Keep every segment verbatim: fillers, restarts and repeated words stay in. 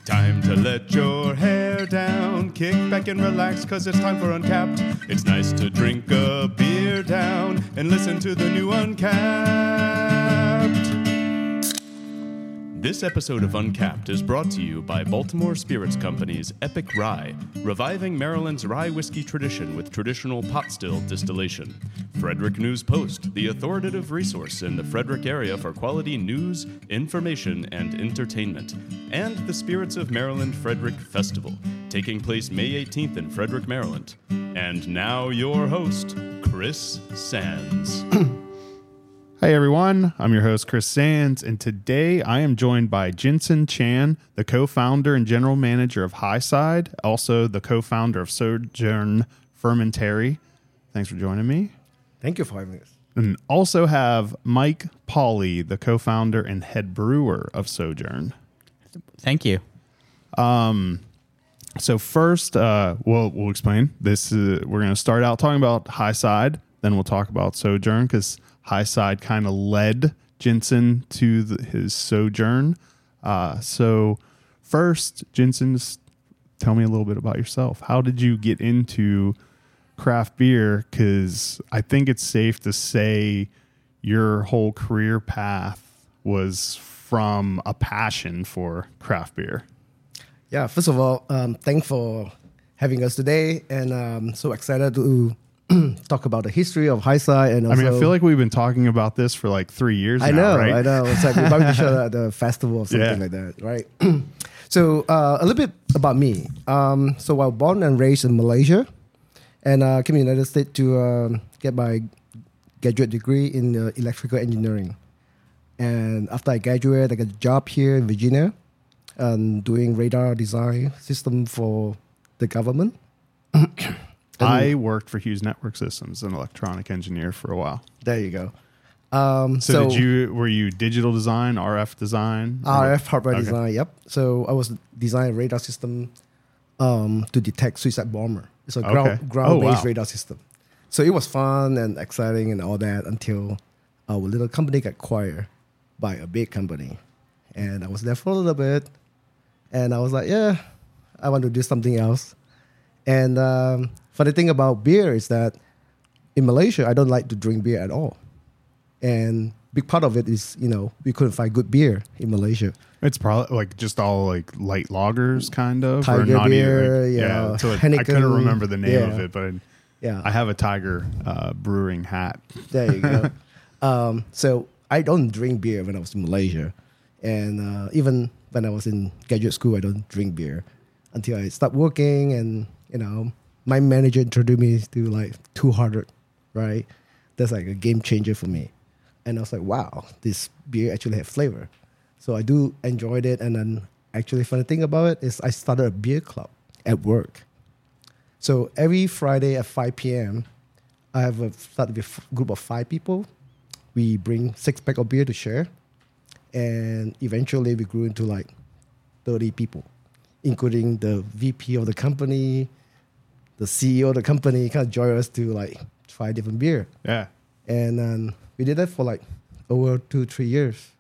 Time to let your hair down, kick back and relax, cause it's time for Uncapped. It's nice to drink a beer down and listen to the new Uncapped. This episode of Uncapped is brought to you by Baltimore Spirits Company's Epic Rye, reviving Maryland's rye whiskey tradition with traditional pot still distillation. Frederick News Post, the authoritative resource in the Frederick area for quality news, information, and entertainment. And the Spirits of Maryland Frederick Festival, taking place May eighteenth in Frederick, Maryland. And now your host, Chris Sands. Hey everyone, I'm your host Chris Sands, and today I am joined by Jinson Chan, the co-founder and general manager of Highside, also the co-founder of Sojourn Fermentary. Thanks for joining me. Thank you for having us. And also have Mike Pauley, the co-founder and head brewer of Sojourn. Thank you. Um, so first, uh, we'll, we'll explain. This is, we're going to start out talking about Highside, then we'll talk about Sojourn, because Highside kind of led Jinson to the, his Sojourn. Uh, so first, Jinson, just tell me a little bit about yourself. How did you get into craft beer? Because I think it's safe to say your whole career path was from a passion for craft beer. Yeah, first of all, um, thanks for having us today, and I'm so excited to talk about the history of Highside. And also, I mean, I feel like we've been talking about this for like three years I now, know, right? I know. It's like we're about to show at the festival or something Yeah. like that, right? So uh, a little bit about me. Um, so I was born and raised in Malaysia, and uh, came to the United States to um, get my graduate degree in uh, electrical engineering. And after I graduated, I got a job here in Virginia, um, doing radar design system for the government. I worked for Hughes Network Systems, an electronic engineer for a while. There you go. Um, So, so did you were you digital design, R F design? R F hardware Okay. design, yep. So I was designing a radar system um, to detect suicide bomber. It's a ground, Okay. ground-based Oh, wow. radar system. So it was fun and exciting and all that until our little company got acquired by a big company. And I was there for a little bit. And I was like, yeah, I want to do something else. And um, funny thing about beer is that in Malaysia, I don't like to drink beer at all. And big part of it is, you know, we couldn't find good beer in Malaysia. It's probably like just all like light lagers, kind of, Tiger not beer, even, yeah, So it- I Heineken, couldn't remember the name of yeah. it, but I, Yeah. I have a Tiger uh, brewing hat. There you go. um, so I don't drink beer when I was in Malaysia. And uh, even when I was in graduate school, I don't drink beer until I start working. And, you know, my manager introduced me to like two hundred, right? That's like a game changer for me. And I was like, wow, this beer actually has flavor. So I do enjoyed it. And then actually funny thing about it is I started a beer club at work. So every Friday at five p.m., I have a start with a group of five people. We bring six pack of beer to share. And eventually we grew into like thirty people, including the V P of the company, the C E O of the company kind of joined us to like try different beer. Yeah. And um, we did that for like over two, three years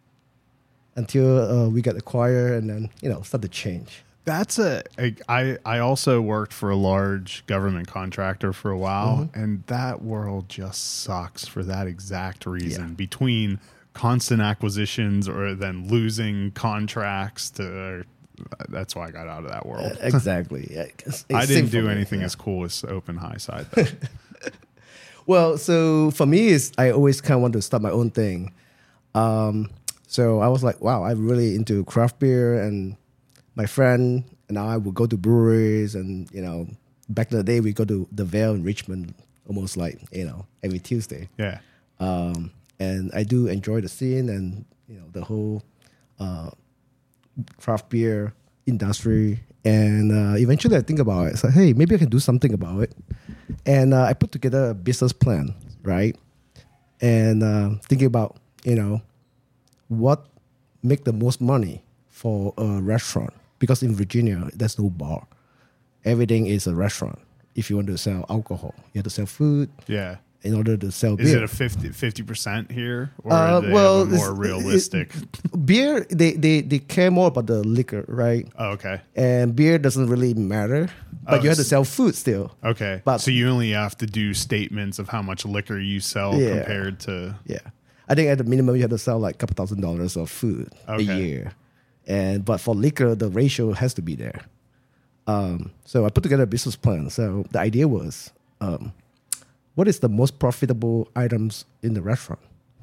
until uh, we got acquired and then, you know, start to change. That's a, a I, I also worked for a large government contractor for a while, Mm-hmm. and that world just sucks for that exact reason. Yeah. Between constant acquisitions or then losing contracts to, that's why I got out of that world. Uh, exactly. Yeah, it's- I it's didn't same for do me, anything yeah. as cool as Open Highside, though. Well, so for me, is I always kind of want to start my own thing. Um, so I was like, wow, I'm really into craft beer, and my friend and I would go to breweries, and you know, back in the day, we go to the Vale in Richmond almost like you know every Tuesday. Yeah. Um, and I do enjoy the scene and you know the whole uh, craft beer industry. And uh, eventually, I think about it. It's like, hey, maybe I can do something about it. And uh, I put together a business plan, right? And uh, thinking about you know what make the most money for a restaurant, because in Virginia there's no bar. Everything is a restaurant. If you want to sell alcohol, you have to sell food. Yeah. in order to sell Is beer. it a fifty percent here, or Uh, do they well, have a more it's- realistic? Beer, they, they they care more about the liquor, right? Oh, okay, And beer doesn't really matter, but Oh, you have to s- sell food still. okay. But- so you only have to do statements of how much liquor you sell Yeah. compared to. Yeah, I think at the minimum you have to sell like a couple thousand dollars of food Okay. a year, and but for liquor the ratio has to be there. Um, so I put together a business plan. So the idea was, um, what is the most profitable items in the restaurant?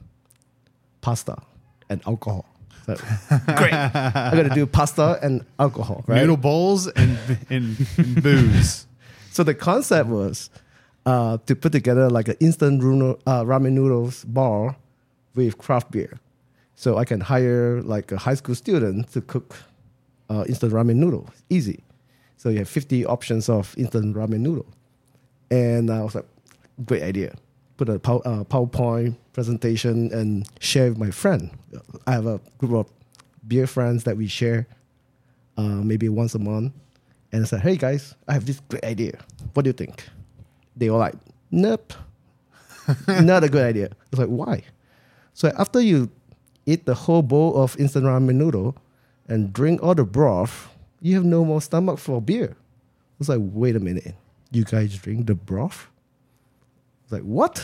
Pasta and alcohol. So great, I'm gonna do pasta and alcohol, right? Noodle bowls and, and, and booze. So the concept was uh, to put together like an instant noodle, uh, ramen noodles bar with craft beer. So I can hire like a high school student to cook uh, instant ramen noodle. Easy. So you have fifty options of instant ramen noodle. And I was like, great idea. Put a pow- uh, PowerPoint presentation and share with my friend. I have a group of beer friends that we share uh, maybe once a month. And I said, hey guys, I have this great idea. What do you think? They were like, nope, not a good idea. I was like, why? So after you eat the whole bowl of instant ramen noodle and drink all the broth, you have no more stomach for beer. I was like, wait a minute, you guys drink the broth? I was like, what?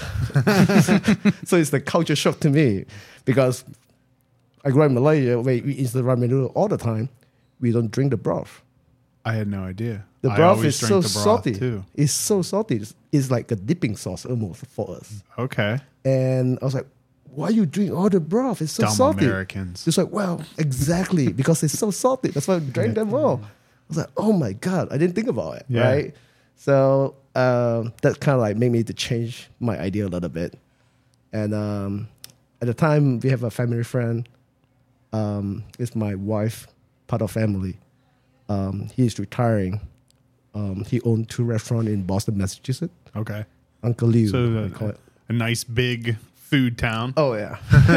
So it's the culture shock to me because I grew up in Malaysia where we eat instant ramen noodle all the time. We don't drink the broth. I had no idea. The I broth always is drink so the broth salty. too. It's so salty. It's, it's like a dipping sauce almost for us. Okay, And I was like, why you drink all the broth? It's so dumb salty. Americans. It's like, well, exactly, because it's so salty. That's why I drank them all. I was like, oh my God, I didn't think about it, Yeah. right? So um, that kind of like made me to change my idea a little bit. And um, at the time, we have a family friend. Um, it's my wife, part of family. Um, he's retiring. Um, he owned two restaurants in Boston, Massachusetts. Okay, Uncle Liu, so we the, call it. a nice big food town. Oh yeah.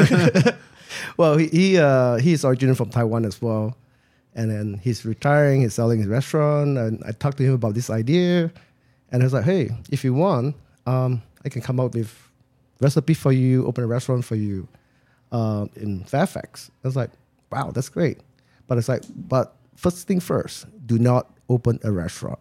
Well, he he uh, he's originally from Taiwan as well, and then he's retiring. He's selling his restaurant, and I talked to him about this idea, and I was like, "Hey, if you want, um, I can come up with recipe for you, open a restaurant for you, um, in Fairfax." I was like, "Wow, that's great," but it's like, but first thing first, do not open a restaurant.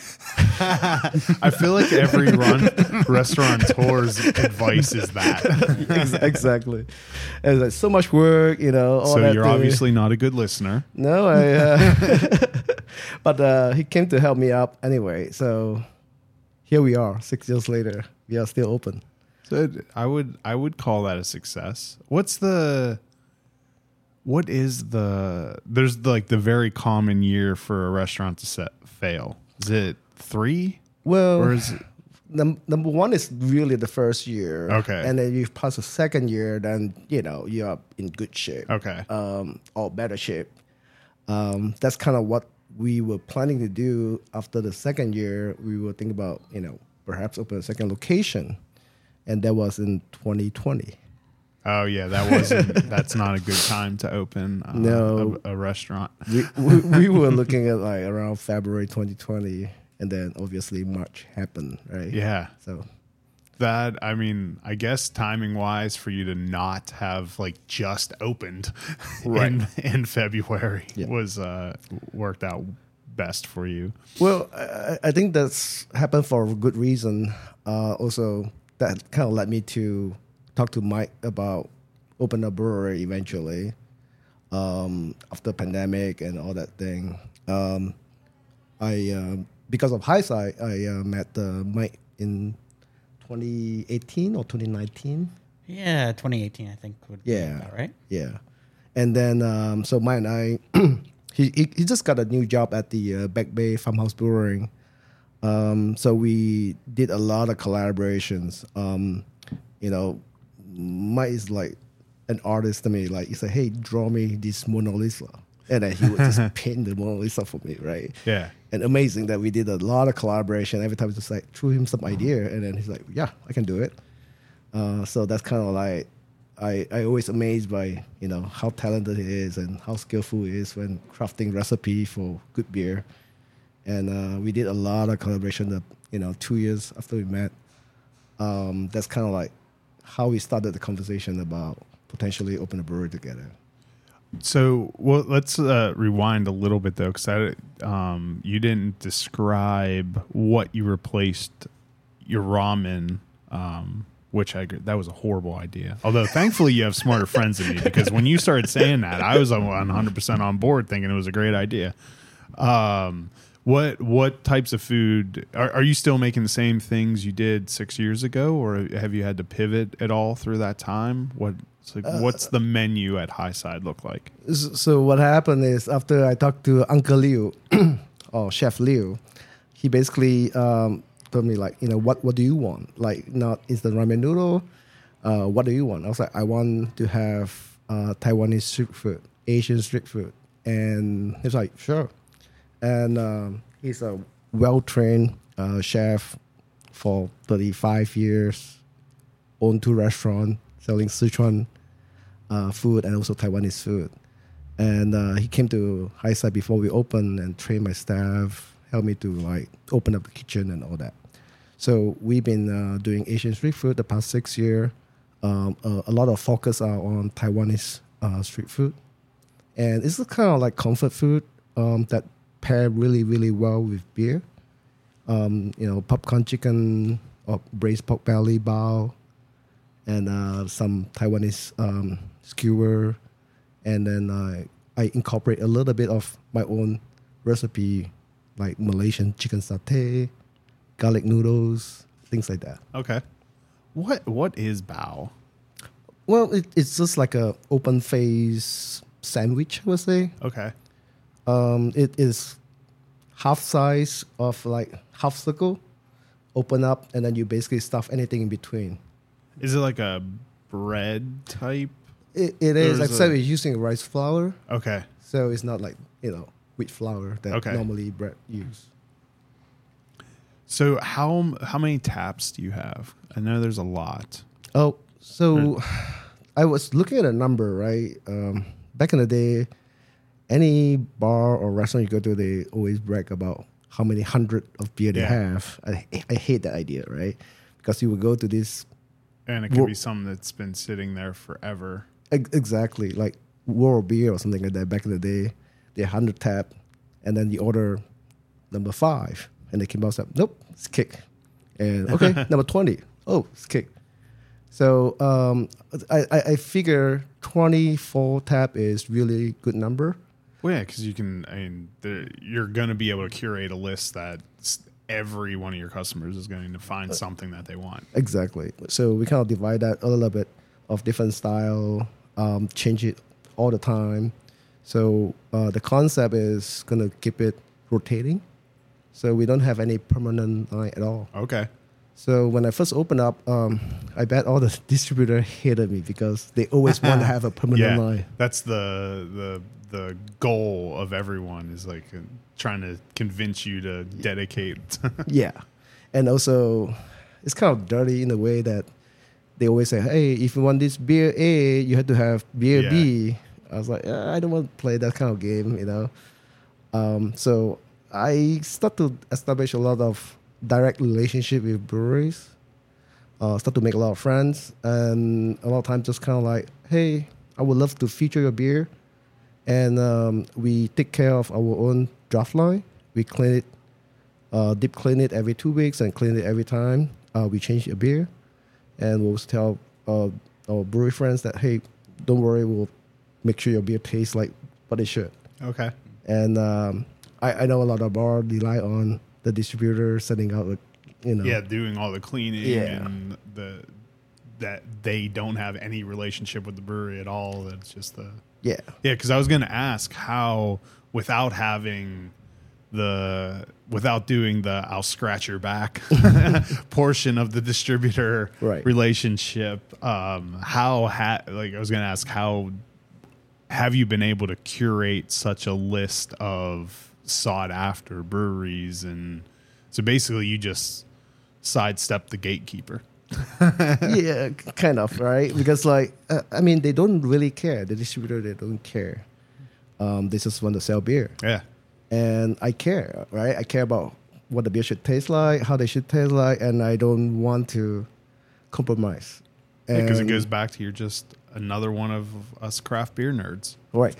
I feel like every run restaurateur's advice is that. Ex- exactly. And it's like so much work, you know. All So that you're to- obviously not a good listener. No, I. Uh, but uh, he came to help me up anyway. So here we are, six years later. We are still open. So I would I would call that a success. What's the what is the there's like the very common year for a restaurant to set fail? Is it three? Well, Or is it num- number one is really the first year. Okay. And then you pass the second year, then you know you are in good shape. okay? Um, or better shape. Um, that's kind of what we were planning to do after the second year. We were thinking about you know perhaps open a second location, and that was in twenty twenty. Oh yeah, that wasn't. That's not a good time to open uh, No. a, a restaurant. we, we, we were looking at like around February twenty twenty, and then obviously March happened, right? Yeah, So that I mean, I guess timing wise for you to not have like just opened Right. in in February Yeah. was uh, worked out best for you. well, I, I think that's happened for a good reason. Uh, also, that kind of led me to talk to Mike about open a brewery eventually um, after pandemic and all that thing. Um, I um because of hindsight, I uh, met uh, Mike in twenty eighteen or twenty nineteen. Yeah, twenty eighteen, I think would Yeah. be about right. Yeah, and then um, so Mike and I, he, he he just got a new job at the uh, Back Bay Farmhouse Brewing. Um, so we did a lot of collaborations. Um, you know, Mike is like an artist to me. Like he said, "Hey, draw me this Mona Lisa," and then he would just paint the Mona Lisa for me, right? Yeah. And amazing that we did a lot of collaboration. Every time, just like threw him some idea, and then he's like, "Yeah, I can do it." Uh, so that's kind of like I I always amazed by you know how talented he is and how skillful he is when crafting recipe for good beer. And uh, we did a lot of collaboration. That you know, two years after we met, um, that's kind of like how we started the conversation about potentially open a brewery together. So, well, let's uh, rewind a little bit though, because um, you didn't describe what you replaced your ramen, um, which I agree, that was a horrible idea. Although, thankfully, you have smarter friends than me, because when you started saying that, I was one hundred percent on board, thinking it was a great idea. Um, what what types of food are, are you still making the same things you did six years ago, or have you had to pivot at all through that time? What So uh, what's the menu at High Side look like? So what happened is after I talked to Uncle Liu, or Chef Liu, he basically um, told me like, you know, what what do you want? Like, not instant ramen noodle. Uh, what do you want? I was like, I want to have uh, Taiwanese street food, Asian street food, and he's like, sure. And um, he's a well-trained uh, chef for thirty-five years, owned two restaurants selling Sichuan uh, food and also Taiwanese food. And uh, he came to High Side before we opened and trained my staff, helped me to like open up the kitchen and all that. So we've been uh, doing Asian street food the past six years. Um, uh, a lot of focus are on Taiwanese uh, street food. And it's kind of like comfort food um, that pair really, really well with beer. Um, you know, popcorn chicken or braised pork belly bao, and uh, some Taiwanese um, skewer, and then uh, I incorporate a little bit of my own recipe, like Malaysian chicken satay, garlic noodles, things like that. Okay. What What is bao? Well, it, it's just like a open face sandwich, I would say. Okay. Um, it is half size of like half circle, open up, and then you basically stuff anything in between. Is it like a bread type? It, it is, is except it- it's using rice flour. Okay. So it's not like, you know, wheat flour that Okay. normally bread use. So how how many taps do you have? I know there's a lot. Oh, so I was looking at a number, right? Um, back in the day, any bar or restaurant you go to, they always brag about how many hundred of beer they Yeah. have. I, I hate that idea, right? Because you would go to this, And it could Well- be something that's been sitting there forever. ex- exactly, like World Beer or something like that. Back in the day, they one hundred tap, and then you order number five, and they came out and said, nope, it's kick. And okay, number twenty, oh, it's kick. So um, I, I, I figure twenty-four tap is really good number. Well, yeah, because you can. I mean, the, you're going to be able to curate a list that s- every one of your customers is going to find something that they want. Exactly. So we kind of divide that a little bit of different style, um, change it all the time. So uh, the concept is going to keep it rotating. So we don't have any permanent line at all. Okay. So when I first opened up, um, I bet all the distributor hated me because they always want to have a permanent Yeah, line. that's the the the goal of everyone is like uh, trying to convince you to dedicate. Yeah. And also, it's kind of dirty in a way that they always say, hey, if you want this beer A, you have to have beer Yeah. B. I was like, "Ah, I don't want to play that kind of game, you know. Um, so I start to establish a lot of direct relationship with breweries. Uh, start to make a lot of friends, and a lot of times just kind of like, hey, I would love to feature your beer, and um, we take care of our own draft line. We clean it, uh, deep clean it every two weeks, and clean it every time uh, we change a beer, and we'll tell uh, our brewery friends that, hey, don't worry, we'll make sure your beer tastes like what it should. Okay. And um, I, I know a lot of bars rely on the distributor setting out, a, you know. Yeah, doing all the cleaning Yeah. and the that they don't have any relationship with the brewery at all. That's just the Yeah. yeah. Because I was going to ask how without having the without doing the I'll scratch your back portion of the distributor Right. relationship. Um, how ha- like I was going to ask how have you been able to curate such a list of sought after breweries? And so basically you just sidestep the gatekeeper. Yeah, kind of, right? Because, like, uh, I mean, they don't really care. The distributor, they don't care. Um, they just want to sell beer. Yeah. And I care, right? I care about what the beer should taste like, how they should taste like, and I don't want to compromise. Because it And- goes back to you're just another one of us craft beer nerds. Right.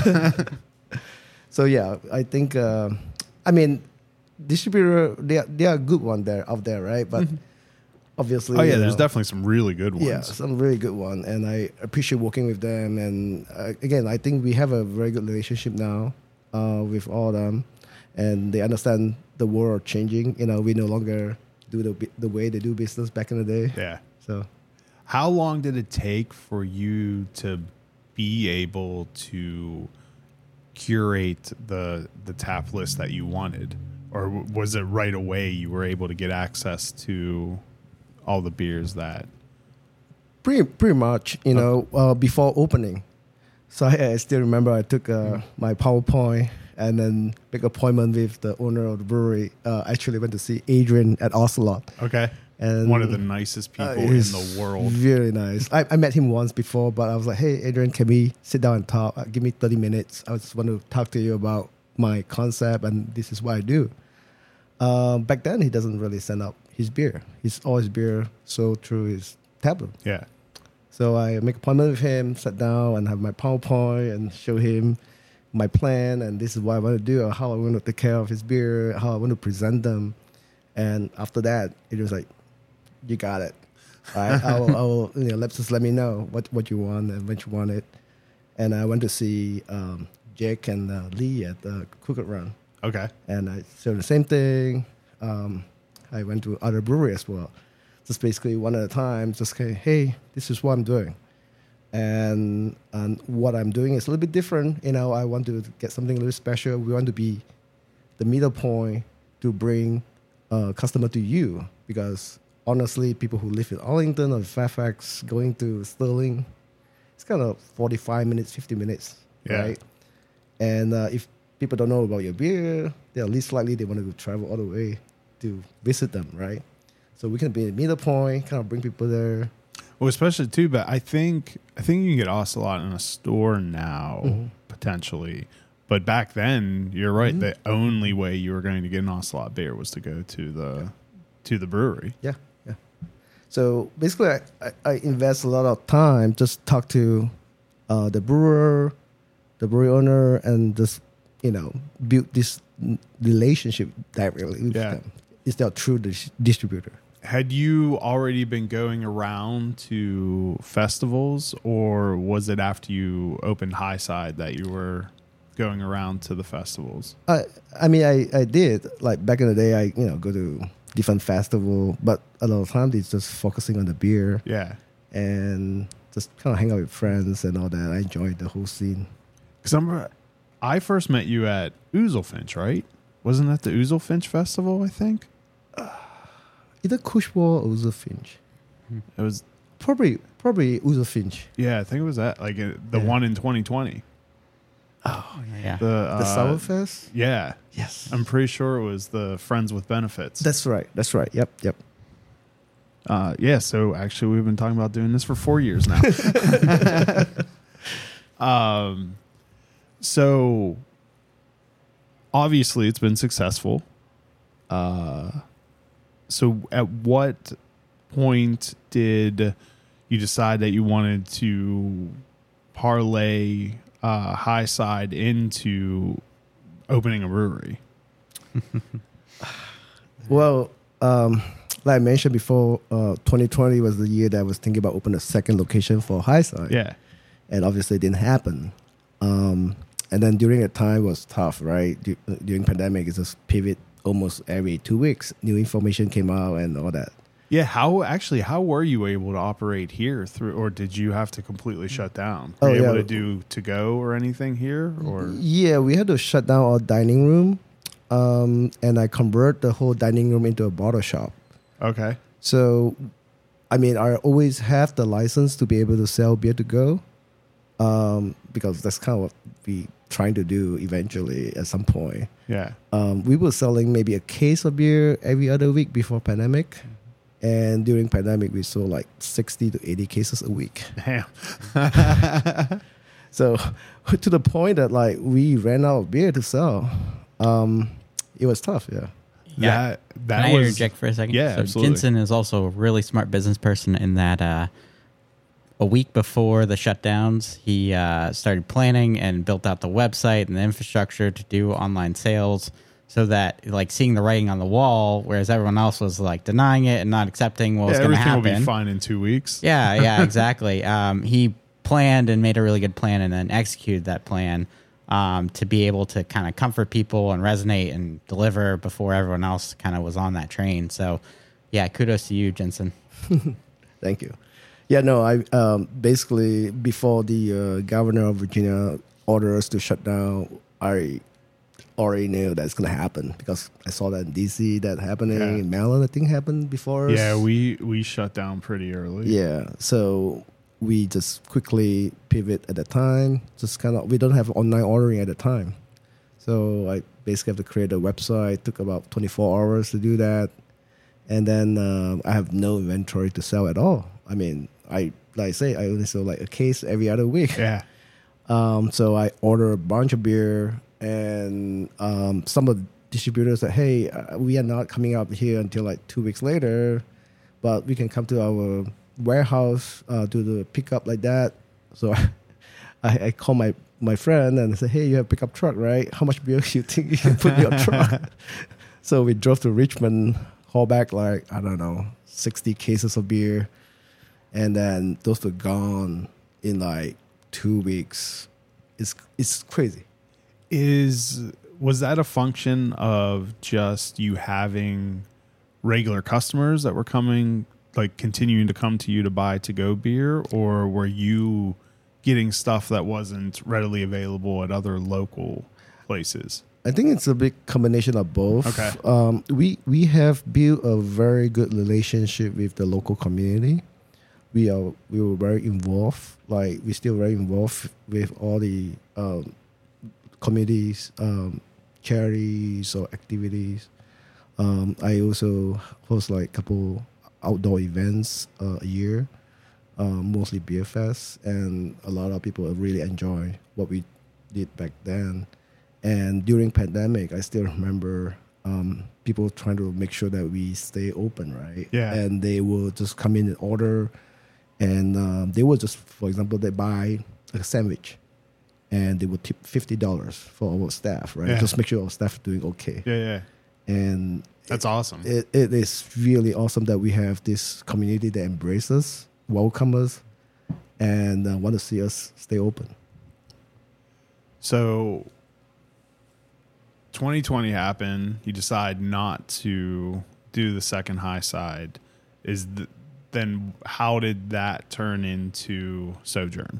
So yeah, I think uh, I mean distributor they are, they are a good one there out there, right? But obviously, Oh yeah, you there's know, definitely some really good ones. yeah, some really good one, and I appreciate working with them. And uh, again, I think we have a very good relationship now uh, with all of them, and they understand the world changing. You know, we no longer do the bu- the way they do business back in the day. Yeah. So How long did it take for you to be able to curate the the tap list that you wanted, or w- was it right away you were able to get access to all the beers that? pretty pretty much, you know, uh, before opening. So I, I still remember I took uh, my PowerPoint and then make appointment with the owner of the brewery. Uh, actually went to see Adrian at Ocelot. Okay. And One of the nicest people uh, in he's the world. Very nice. I, I met him once before, but I was like, hey, Adrian, can we sit down and talk? Uh, give me thirty minutes. I just want to talk to you about my concept, and this is what I do. Um, back then, he doesn't really send up his beer. He's all his beer sold through his tablet. Yeah. So I make appointment with him, sat down and have my PowerPoint and show him my plan, and this is what I want to do, or how I want to take care of his beer, how I want to present them. And after that, it was like, you got it. All right, I will, I will, you know, let's just let me know what, what you want and when you want it. And I went to see um, Jake and uh, Lee at the Crooked Run, Okay. and I said the same thing. Um, I went to other brewery as well. Just basically one at a time, just say, hey, this is what I'm doing. And, and what I'm doing is a little bit different. You know, I want to get something a little special. We want to be the middle point to bring a customer to you, because honestly, people who live in Arlington or Fairfax going to Sterling, it's kind of forty-five minutes, fifty minutes, Yeah. right? And uh, if people don't know about your beer, they're least likely they want to travel all the way to visit them, right? So we can be a middle point, kind of bring people there. Well, especially too, but I think I think you can get Ocelot in a store now, Mm-hmm. potentially. But back then, you're right. The only way you were going to get an Ocelot beer was to go to the to the brewery. Yeah, yeah. So basically, I, I, I invest a lot of time just talk to uh, the brewer, the brewery owner, and just, you know, build this n- relationship directly with Yeah. them. Instead of through the dis- distributor. Had you already been going around to festivals, or was it after you opened High Side that you were going around to the festivals? I I mean, I, I did. Like back in the day, I, you know, go to different festival, but a lot of times it's just focusing on the beer Yeah. and just kind of hang out with friends and all that. I enjoyed the whole scene. Because I'm, I first met you at Ouzelfinch, right? Wasn't that the Ouzelfinch Festival, I think? Either Cushwall or Ouzelfinch. It was, Probably, probably Ouzelfinch. yeah, I think it was that, like uh, the Yeah. one in twenty twenty. Oh, yeah. The, uh, The Sourfest? Yeah. Yes. I'm pretty sure it was the Friends with Benefits. That's right. That's right. Yep. Yep. Uh, yeah, so actually we've been talking about doing this for four years now. um, so obviously it's been successful. Uh, so at what point did you decide that you wanted to parlay uh, High Side into opening a brewery? Well, um, like I mentioned before, uh, twenty twenty was the year that I was thinking about opening a second location for High Side. Yeah. And obviously it didn't happen. Um, and then during that time was tough, right? Du- during pandemic, it's just pivot almost every two weeks. New information came out and all that. Yeah, how actually how were you able to operate here through, or did you have to completely shut down? Were Oh, you able yeah. to do to go or anything here, or Yeah, we had to shut down our dining room. Um, and I convert the whole dining room into a bottle shop. okay, So, I mean, I always have the license to be able to sell beer to go, um, because that's kind of what we trying to do eventually at some point. yeah, Um, we were selling maybe a case of beer every other week before pandemic, and during pandemic we sold like sixty to eighty cases a week. damn, So, to the point that like we ran out of beer to sell. Um, it was tough, yeah. Yeah. that that Can I was interject for a second? Yeah, so absolutely. Jensen is also a really smart business person in that uh, a week before the shutdowns, he uh, started planning and built out the website and the infrastructure to do online sales so that, like, seeing the writing on the wall, whereas everyone else was, like, denying it and not accepting what yeah, was going to everything happen. will be fine in two weeks. Yeah, yeah, exactly. um, he planned and made a really good plan and then executed that plan um, to be able to kind of comfort people and resonate and deliver before everyone else kind of was on that train. So, yeah, kudos to you, Jensen. Thank you. Yeah, no, I um, basically before the uh, governor of Virginia ordered us to shut down, I already knew that's going to happen because I saw that in D C that happening. Yeah. In Maryland, I think happened before us. Yeah, we we shut down pretty early. Yeah, so we just quickly pivot at the time. Just kind of, we don't have online ordering at the time. So I basically have to create a website. It took about twenty-four hours to do that. And then uh, I have no inventory to sell at all. I mean, I like I say, I only sell like a case every other week. Yeah. Um, so I order a bunch of beer, and um, some of the distributors said, hey, uh, we are not coming up here until like two weeks later, but we can come to our warehouse, uh, do the pickup like that. So I, I call my, my friend and I said, hey, you have a pickup truck, right? How much beer do you think you can put in your truck? So we drove to Richmond, haul back like, I don't know, sixty cases of beer. And then those were gone in like two weeks. It's it's crazy. Is was that a function of just you having regular customers that were coming, like continuing to come to you to buy to-go beer, or were you getting stuff that wasn't readily available at other local places? I think it's a big combination of both. Okay. Um, we we have built a very good relationship with the local community. We are we were very involved. Like we're still very involved with all the um, communities, um, charities or activities. Um, I also host like a couple outdoor events uh, a year, um, mostly beer fest, and a lot of people really enjoy what we did back then. And during pandemic, I still remember um, people trying to make sure that we stay open, right? Yeah. And they will just come in and order, and um, they will just, for example, they buy a sandwich, and they would tip fifty dollars for our staff, right? Yeah. Just make sure our staff are doing okay. Yeah, yeah. And That's awesome. it, it is really awesome that we have this community that embraces us, welcome us, and uh, want to see us stay open. So twenty twenty happened. You decide not to do the second high side. Is the, then how did that turn into Sojourn?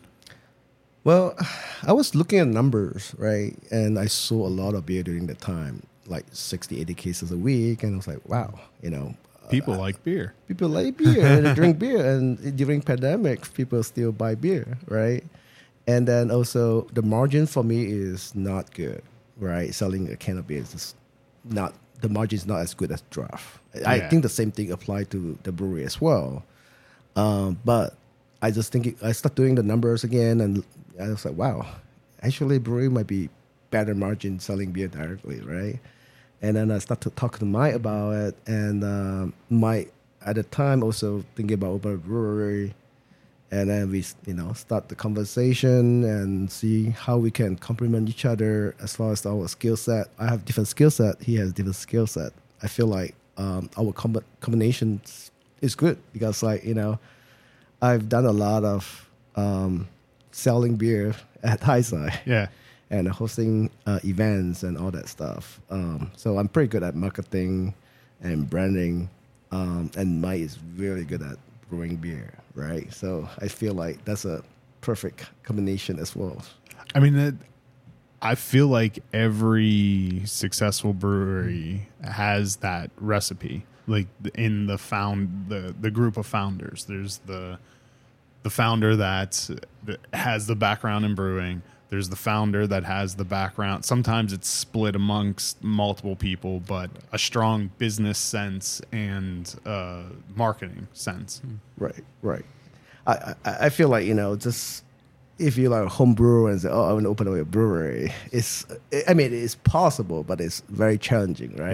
Well, I was looking at numbers, right? And I saw a lot of beer during that time, like sixty, eighty cases a week. And I was like, wow, you know. People uh, like beer. People like beer and they drink beer. And during pandemic, people still buy beer, right? And then also the margin for me is not good, right? Selling a can of beer is just not, the margin is not as good as draft. I Yeah. think the same thing applied to the brewery as well. Um, but I just think, it, I start doing the numbers again, and I was like, wow, actually brewery might be better margin selling beer directly, right? And then I start to talk to Mike about it, and um, Mike at the time also thinking about open a brewery, and then we, you know, start the conversation and see how we can complement each other as far as our skill set. I have different skill set, he has different skill set. I feel like um, our com- combination is good because, like, you know, I've done a lot of um, selling beer at Highside. Yeah. And hosting uh, events and all that stuff. Um, so I'm pretty good at marketing and branding. Um, and Mike is really good at brewing beer, right? So I feel like that's a perfect combination as well. I mean, it, I feel like every successful brewery has that recipe. Like in the found the, the group of founders, there's the the founder that has the background in brewing. There's the founder that has the background. Sometimes it's split amongst multiple people, but a strong business sense and uh, marketing sense. Right, right. I, I, I feel like, you know, just if you're like a home brewer and say, oh, I'm going to open up a brewery, it's, I mean, it's possible, but it's very challenging, right? Yeah.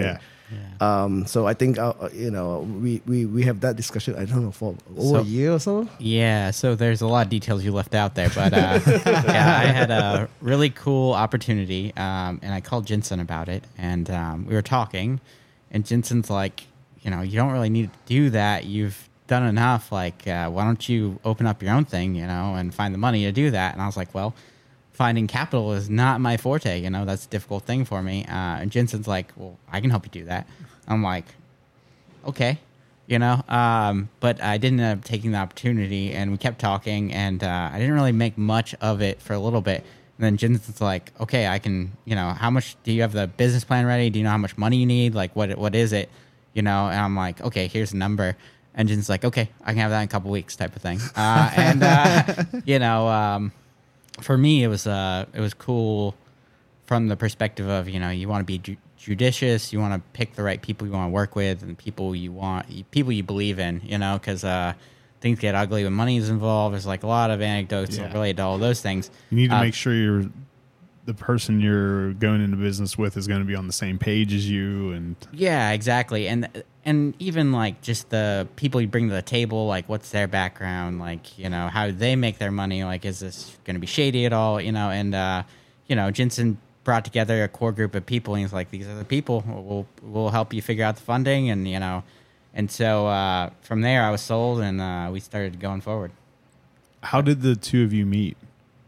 Yeah. Um, so I think uh, uh, you know we, we, we have that discussion. I don't know for over So- a year or so. Yeah, so there's a lot of details you left out there, but uh, yeah, I had a really cool opportunity, um, and I called Jensen about it, and um, we were talking, and Jensen's like, you know, you don't really need to do that. You've done enough. Like, uh, why don't you open up your own thing, you know, and find the money to do that? And I was like, well, finding capital is not my forte, you know, that's a difficult thing for me. Uh, and Jensen's like, well, I can help you do that. I'm like, okay. You know, um, but I didn't end up taking the opportunity, and we kept talking, and uh, I didn't really make much of it for a little bit. And then Jensen's like, okay, I can, you know, how much, do you have the business plan ready? Do you know how much money you need? Like, what what is it? You know, and I'm like, okay, here's the number. And Jensen's like, okay, I can have that in a couple weeks type of thing. Uh, and, uh, you know, um, for me, it was uh, it was cool from the perspective of, you know, you want to be ju- judicious, you want to pick the right people you want to work with, and people you want, people you believe in, you know, because uh, things get ugly when money is involved. There's like a lot of anecdotes Yeah. related to all those things. You need to Uh, make sure you're the person you're going into business with is going to be on the same page as you, and Yeah, exactly. And and even like just the people you bring to the table, like what's their background, like, you know, how do they make their money? Like, is this going to be shady at all? You know, and, uh, you know, Jensen brought together a core group of people, and he's like, these are the people, we'll, we'll help you figure out the funding. And, you know, and so uh, from there I was sold, and uh, we started going forward. how did the two of you meet?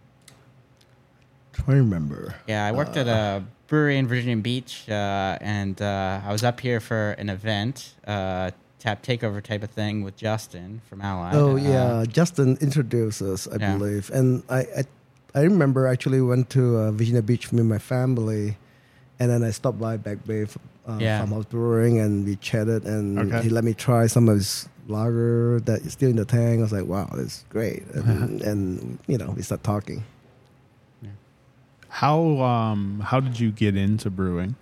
I remember. Yeah, I worked at a brewery in Virginia Beach, uh, and uh, I was up here for an event, uh, tap takeover type of thing with Justin from Allied. Oh Uh, yeah, Justin introduced us, I Yeah. believe, and I, I I remember actually went to uh, Virginia Beach with my family, and then I stopped by Back Bay uh, Yeah. Farmhouse Brewing, and we chatted, and Okay. he let me try some of his lager that is still in the tank. I was like, wow, that's great, and, and you know, we start talking. How um how did you get into brewing?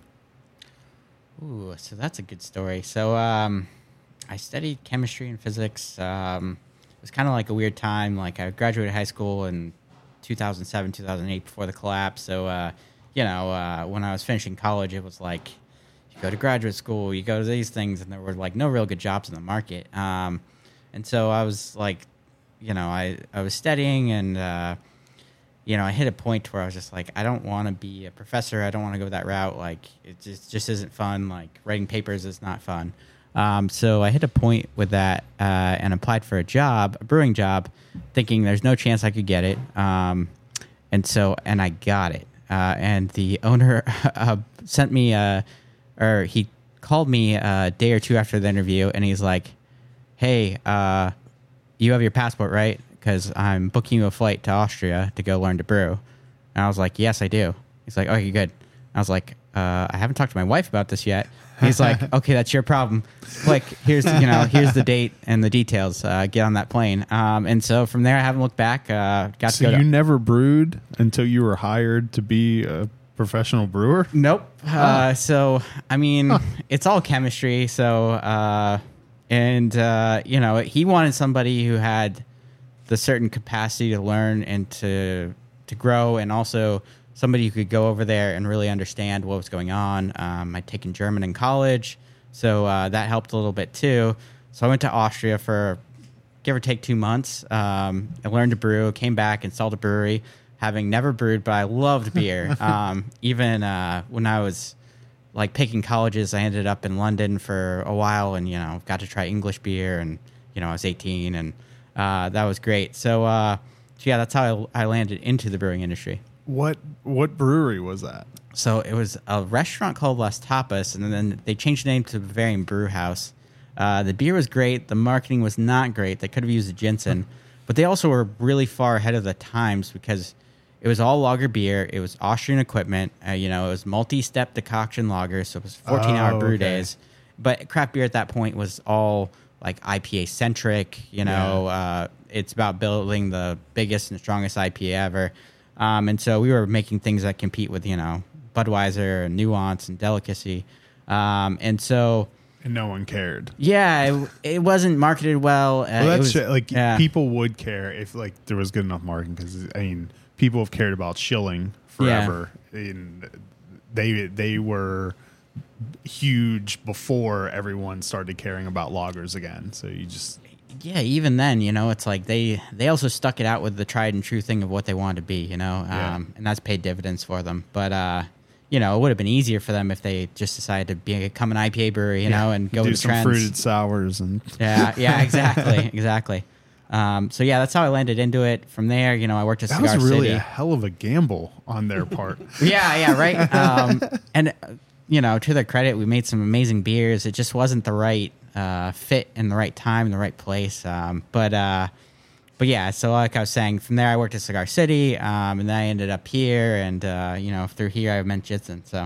Ooh, so that's a good story. So um, I studied chemistry and physics. Um, it was kind of like a weird time. Like I graduated high school in two thousand seven, two thousand eight before the collapse. So, uh, you know, uh, when I was finishing college, it was like you go to graduate school, you go to these things, and there were like no real good jobs in the market. Um, and so I was like, you know, I, I was studying, and, uh, you know, I hit a point where I was just like, I don't want to be a professor. I don't want to go that route. Like, it just, just isn't fun. Like, writing papers is not fun. Um, so I hit a point with that uh, and applied for a job, a brewing job, thinking there's no chance I could get it. Um, and so, and I got it. Uh, and the owner uh, sent me, a, or he called me a day or two after the interview, and he's like, hey, uh, you have your passport, right? Because I'm booking you a flight to Austria to go learn to brew. And I was like, yes, I do. He's like, okay, good. I was like, uh, I haven't talked to my wife about this yet. He's like, okay, that's your problem. Like, here's, you know, here's the date and the details. Uh, get on that plane. Um, and so from there, I haven't looked back. Uh, got So to go you to, never brewed until you were hired to be a professional brewer? Nope. Uh, so, I mean, it's all chemistry. So, uh, and, uh, you know, he wanted somebody who had the certain capacity to learn and to to grow, and also somebody who could go over there and really understand what was going on. Um, I'd taken German in college, so uh, that helped a little bit too. So I went to Austria for give or take two months. Um, I learned to brew, came back, installed a brewery, having never brewed, but I loved beer. um, even uh, when I was like picking colleges, I ended up in London for a while, and you know, got to try English beer, and you know, I was eighteen, and uh, that was great. So, uh, so yeah, that's how I, I landed into the brewing industry. What what brewery was that? So it was a restaurant called Las Tapas, and then they changed the name to Bavarian Brew House. Uh, the beer was great. The marketing was not great. They could have used a Jensen, but they also were really far ahead of the times because it was all lager beer. It was Austrian equipment. Uh, you know, it was multi-step decoction lager, so it was fourteen-hour Oh, brew okay. days. But craft beer at that point was all like I P A-centric. You know, uh, it's about building the biggest and strongest I P A ever. Um, and so we were making things that compete with, you know, Budweiser and Nuance and Delicacy. Um, and so, And no one cared. yeah, it, it wasn't marketed well. Uh, Well, it that's was- shit. Like yeah. people would care if like there was good enough marketing, because I mean people have cared about shilling forever, and they they were huge before everyone started caring about lagers again. So you just Yeah, even then, you know, it's like they they also stuck it out with the tried and true thing of what they wanted to be, you know, Yeah. um, and that's paid dividends for them. But uh, you know, it would have been easier for them if they just decided to become an I P A brewery, you know, and go do with the some trends. fruited sours and Yeah, yeah, exactly, exactly. Um, so yeah, that's how I landed into it. From there, you know, I worked at that Cigar was really City. a hell of a gamble on their part. Yeah, yeah, right. Um, and uh, you know, to their credit, we made some amazing beers. It just wasn't the right uh, fit in the right time, in the right place. Um, but uh, but yeah, so like I was saying, from there I worked at Cigar City, um, and then I ended up here, and uh, you know, through here I met Jitson. So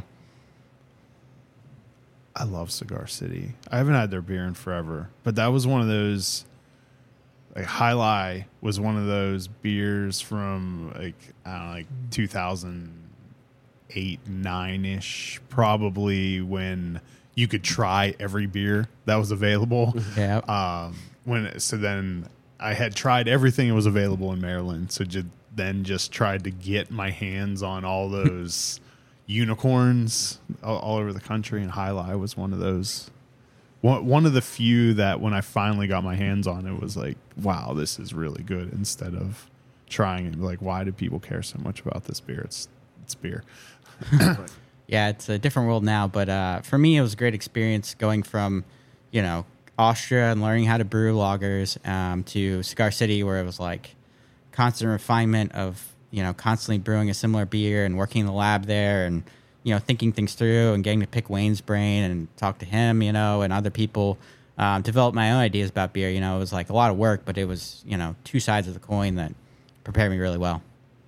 I love Cigar City. I haven't had their beer in forever, but that was one of those. Like High Lie was one of those beers from like I don't know, like two thousand eight, nine ish, probably when you could try every beer that was available. yeah, Um, when so then I had tried everything that was available in Maryland, so just, then just tried to get my hands on all those unicorns all, all over the country, and High Lie was one of those. One, one of the few that when I finally got my hands on it was like, wow, this is really good. Instead of trying it, like, why do people care so much about this beer? It's it's beer. yeah, it's a different world now. But uh, for me, it was a great experience going from, you know, Austria and learning how to brew lagers um, to Cigar City, where it was like constant refinement of, you know, constantly brewing a similar beer and working in the lab there and, you know, thinking things through and getting to pick Wayne's brain and talk to him, you know, and other people, um, develop my own ideas about beer. You know, it was like a lot of work, but it was, you know, two sides of the coin that prepared me really well.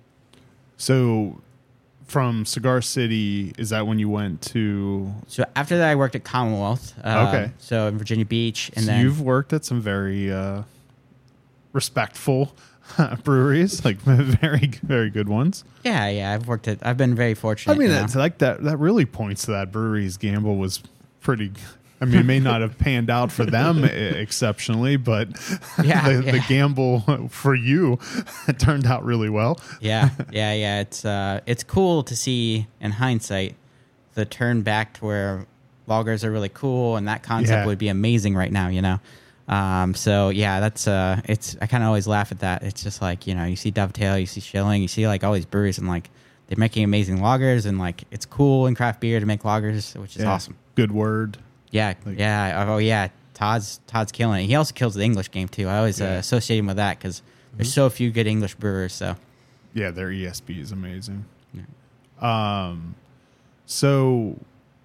So from Cigar City, is that when you went to? So after that, I worked at Commonwealth. Uh, Okay. So in Virginia Beach. And So then you've worked at some very uh, respectful breweries, like very, very good ones. Yeah, yeah, I've worked at. I've been very fortunate. I mean, you know? it's like that. That really points to that brewery's gamble was pretty. I mean, it may not have panned out for them exceptionally, but Yeah, the, the yeah. gamble for you it turned out really well. yeah, yeah, yeah. It's uh, it's cool to see in hindsight the turn back to where lagers are really cool, and that concept Yeah. would be amazing right now. You know. Um, so yeah, that's uh, it's. I kind of always laugh at that. It's just like, you know, you see Dovetail, you see Schilling, you see like all these breweries, and like they're making amazing lagers, and like it's cool in craft beer to make lagers, which is Yeah. awesome. Good word. Yeah, Like- yeah. Oh, yeah. Todd's Todd's killing it. He also kills the English game too. I always uh, Yeah. associate him with that because there's so few good English brewers. So Yeah, their E S B is amazing. Um, so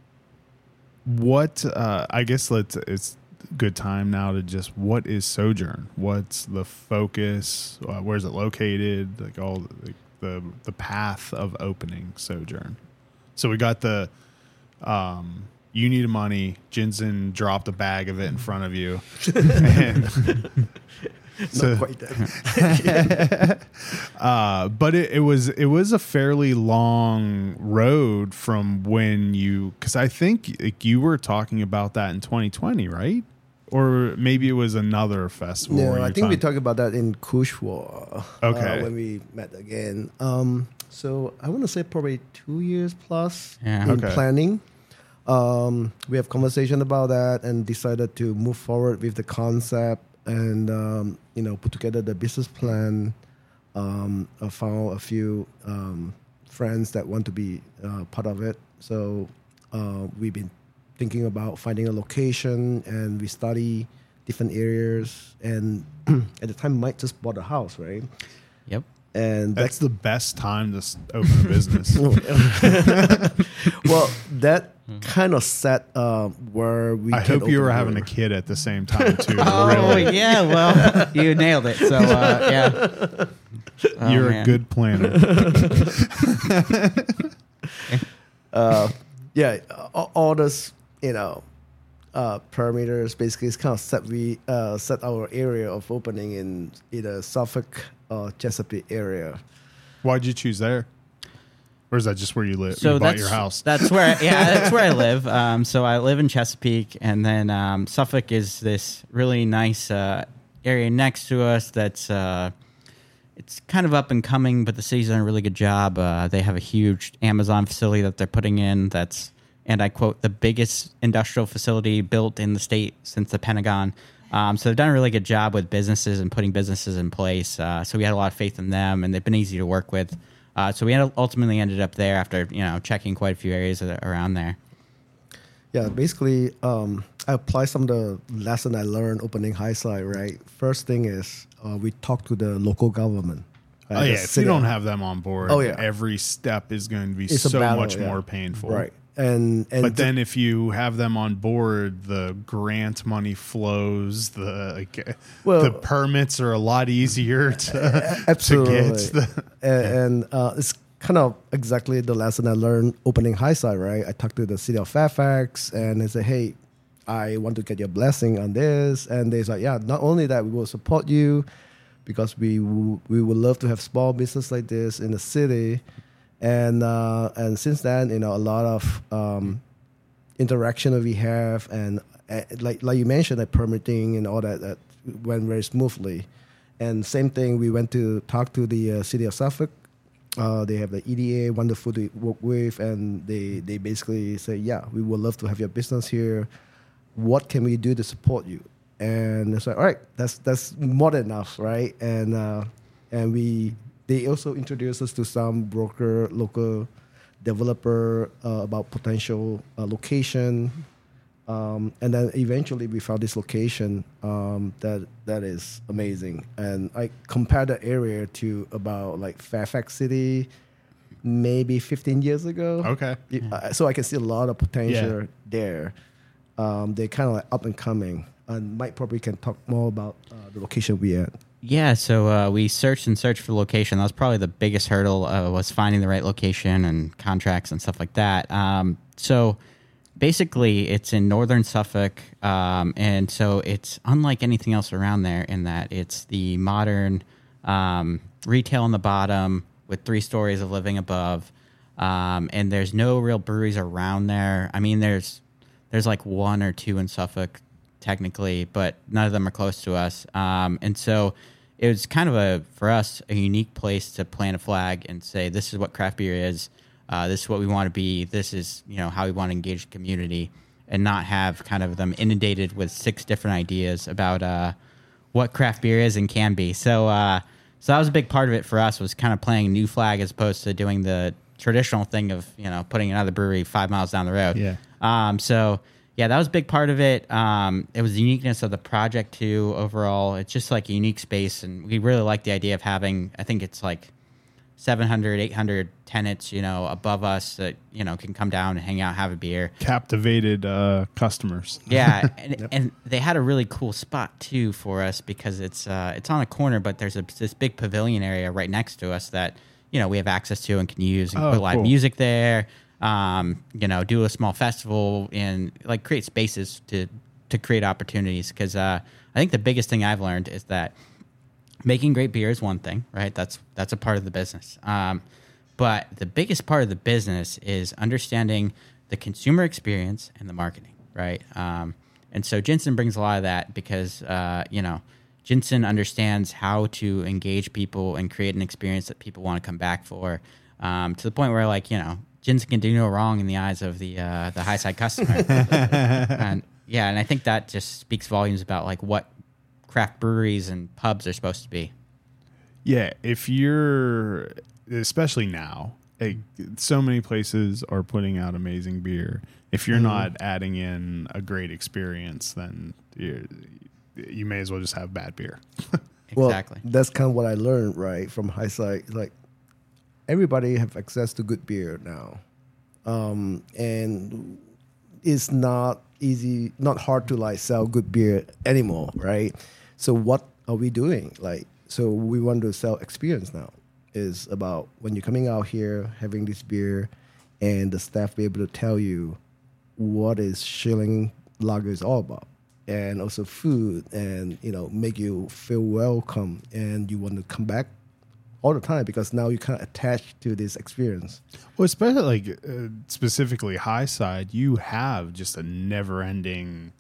what? Uh, I guess let's. It's a good time now to just. What is Sojourn? What's the focus? Uh, where's it located? Like all the, the the path of opening Sojourn. So we got the. Um, you need money. Jinsen dropped a bag of it in front of you. And so- Not quite that. Uh, but it, it was it was a fairly long road from when you, because I think like, you were talking about that in twenty twenty, right? Or maybe it was another festival. No, where I you're think we talking- talked about that in Kushwa. Okay. Uh, when we met again. Um, so I want to say probably two years plus Yeah. in Okay. planning. Um, we have conversation about that and decided to move forward with the concept and um, you know, put together the business plan. Um, I found a few um, friends that want to be uh, part of it. So uh, we've been thinking about finding a location, and we study different areas. And at the time, Mike just bought a house, right? yep. And That's the best time to s- open a business. well, that kind of set uh, where we. I can hope you open were the having a brewery. kid at the same time too. Oh really. yeah, well you nailed it. So uh, yeah, Oh, You're man. a good planner. uh, yeah, all, all this, you know, uh, parameters basically is kind of set we uh, set our area of opening in either Suffolk or Chesapeake area. Why'd you choose there? Or is that just where you live? So you bought that's your house. That's where, yeah, that's where I live. Um, so I live in Chesapeake, and then um, Suffolk is this really nice uh, area next to us. That's uh, it's kind of up and coming, but the city's done a really good job. Uh, they have a huge Amazon facility that they're putting in. That's and I quote, the biggest industrial facility built in the state since the Pentagon. Um, so they've done a really good job with businesses and putting businesses in place. Uh, so we had a lot of faith in them, and they've been easy to work with. Uh, so we had, ultimately ended up there after, you know, checking quite a few areas around there. Yeah, basically, um, I apply some of the lesson I learned opening Highside, right? First thing is uh, we talk to the local government. Right? Oh, yeah. The If city- you don't have them on board, Oh, yeah. every step is going to be It's a so battle, much yeah. more painful. Right. And, and But to- then if you have them on board, the grant money flows, the like, Well- the permits are a lot easier to, Absolutely. to get. The, and and uh, it's kind of exactly the lesson I learned opening Highside, right? I talked to the city of Fairfax, and they said, "Hey, I want to get your blessing on this." And they said, "Yeah, not only that, we will support you because we w- we would love to have small business like this in the city." And uh, and since then, you know, a lot of um, interaction that we have, and uh, like like you mentioned, like permitting and all that, that went very smoothly. And same thing, we went to talk to the uh, city of Suffolk. Uh, they have the E D A, wonderful to work with, and they, they basically say, yeah, we would love to have your business here. What can we do to support you? And it's like, all right, that's that's more than enough, right? And uh, and we they also introduced us to some broker, local developer uh, about potential uh, location. Um, and then eventually we found this location um, that that is amazing. And I compared the area to about like Fairfax City, maybe fifteen years ago. Okay. It- uh, so I can see a lot of potential Yeah. there. Um, they're kind of like up and coming. And Mike probably can talk more about uh, the location we at. Yeah, so uh, we searched and searched for location. That was probably the biggest hurdle, uh, was finding the right location and contracts and stuff like that. Um, so basically, it's in northern Suffolk, um, and so it's unlike anything else around there in that it's the modern um, retail on the bottom with three stories of living above, um, and there's no real breweries around there. I mean, there's there's like one or two in Suffolk, technically, but none of them are close to us. Um, and so it was kind of a, for us, a unique place to plant a flag and say, this is what craft beer is. Uh, this is what we want to be. This is, you know, how we want to engage the community, and not have kind of them inundated with six different ideas about uh, what craft beer is and can be. So, uh, so that was a big part of it for us, was kind of playing a new flag as opposed to doing the traditional thing of, you know, putting another brewery five miles down the road. Yeah. Um, so yeah, that was a big part of it. Um, it was the uniqueness of the project too. Overall, it's just like a unique space, and we really like the idea of having, I think it's like seven hundred, eight hundred tenants, you know, above us that, you know, can come down and hang out, have a beer. Captivated uh, customers. Yeah, and, and they had a really cool spot too for us because it's uh, it's on a corner, but there's a, this big pavilion area right next to us that, you know, we have access to and can use and Oh, put live cool. music there. Um, you know, do a small festival and like create spaces to to create opportunities. Because uh, I think the biggest thing I've learned is that making great beer is one thing, right? That's that's a part of the business. Um, but the biggest part of the business is understanding the consumer experience and the marketing, right? Um, and so Jensen brings a lot of that because, uh, you know, Jensen understands how to engage people and create an experience that people want to come back for, um, to the point where, like, you know, Jensen can do no wrong in the eyes of the uh, the high side customer. And yeah, and I think that just speaks volumes about like what craft breweries and pubs are supposed to be. Yeah, if you're, especially now, like, so many places are putting out amazing beer. If you're Mhm. not adding in a great experience, then you're, you may as well just have bad beer. Exactly. Well, that's kind of what I learned, right, from Highside. Like, everybody have access to good beer now, um, and it's not easy, not hard to like sell good beer anymore, right? So what are we doing? Like, so we want to sell experience now. Is about when you're coming out here having this beer, and the staff be able to tell you what is Schilling Lager is all about, and also food, and you know, make you feel welcome, and you want to come back all the time because now you kind of attached to this experience. Well, especially like uh, specifically High Side, you have just a never-ending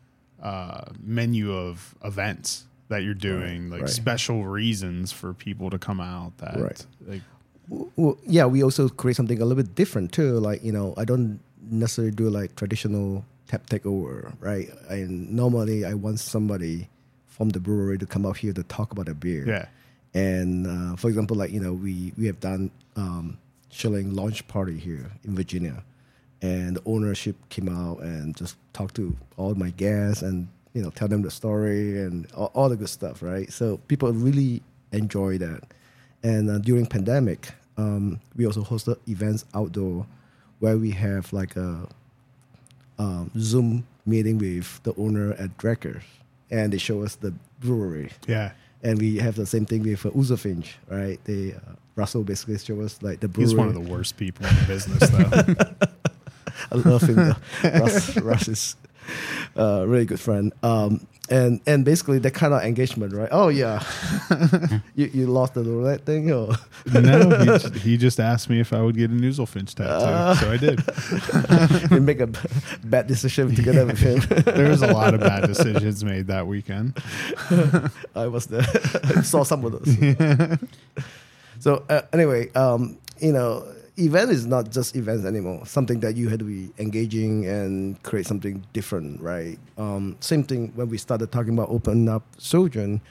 uh, menu of events that you're doing, Right, like right. special reasons for people to come out. That Right. like Well, yeah, we also create something a little bit different too. Like, you know, I don't necessarily do like traditional tap takeover, right? And normally I want somebody from the brewery to come out here to talk about a beer. Yeah. And uh, for example, like, you know, we, we have done um, Schilling launch party here in Virginia. And the ownership came out and just talked to all my guests and, you know, tell them the story and all, all the good stuff, right? So people really enjoy that. And uh, during pandemic, um, we also hosted events outdoor where we have like a um, Zoom meeting with the owner at Drekkers. And they show us the brewery. Yeah. And we have the same thing with uh, Uzofinch, right? They, uh, Russell basically show us like the brewery. He's one of the worst people in the business, though. I love him. Though. Russ, Russ is a really good friend. Um, and and basically that kind of engagement, right? Oh yeah, you you lost the roulette thing, or No, he just, he just asked me if I would get a Newselfinch tattoo, uh, so I did. you make a b- bad decision together with him. There was a lot of bad decisions made that weekend. I was there. I saw some of those. So uh, anyway, um, you know. Event is not just events anymore. Something that you had to be engaging and create something different, right? Um, same thing when we started talking about open up Sojourn.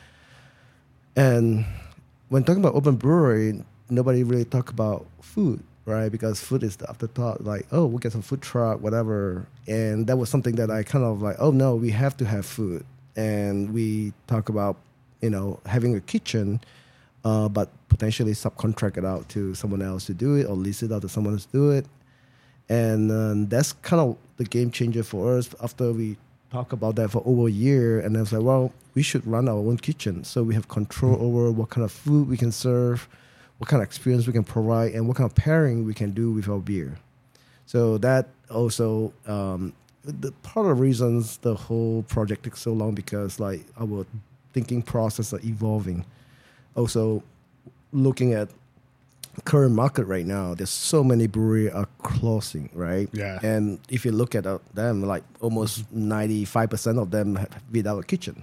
And when talking about open brewery, nobody really talk about food, right? Because food is the afterthought. Like, oh, we'll get some food truck, whatever. And that was something that I kind of like, oh no, we have to have food. And we talk about, you know, having a kitchen. Uh, but potentially subcontract it out to someone else to do it or lease it out to someone else to do it. And um, that's kind of the game changer for us after we talk about that for over a year. And I was like, well, we should run our own kitchen. So we have control over what kind of food we can serve, what kind of experience we can provide, and what kind of pairing we can do with our beer. So that also, um, the part of the reasons the whole project took so long because like our thinking process are evolving. Also, looking at current market right now, there's so many breweries are closing, right? Yeah. And if you look at uh, them, like almost ninety-five percent of them have without a kitchen.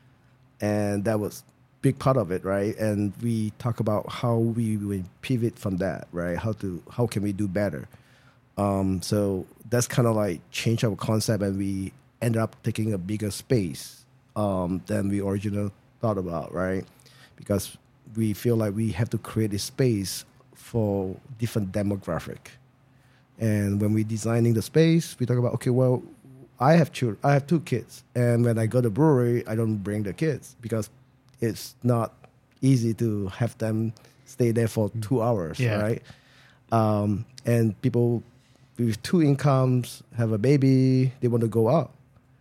And that was big part of it, right? And we talk about how we will pivot from that, right? How to how can we do better? Um, so that's kind of like change our concept, and we ended up taking a bigger space um, than we originally thought about, right? Because we feel like we have to create a space for different demographic. And when we're designing the space, we talk about, okay, well, I have children, I have two kids. And when I go to brewery, I don't bring the kids because it's not easy to have them stay there for two hours, yeah. right? Um, and people with two incomes have a baby, they want to go out.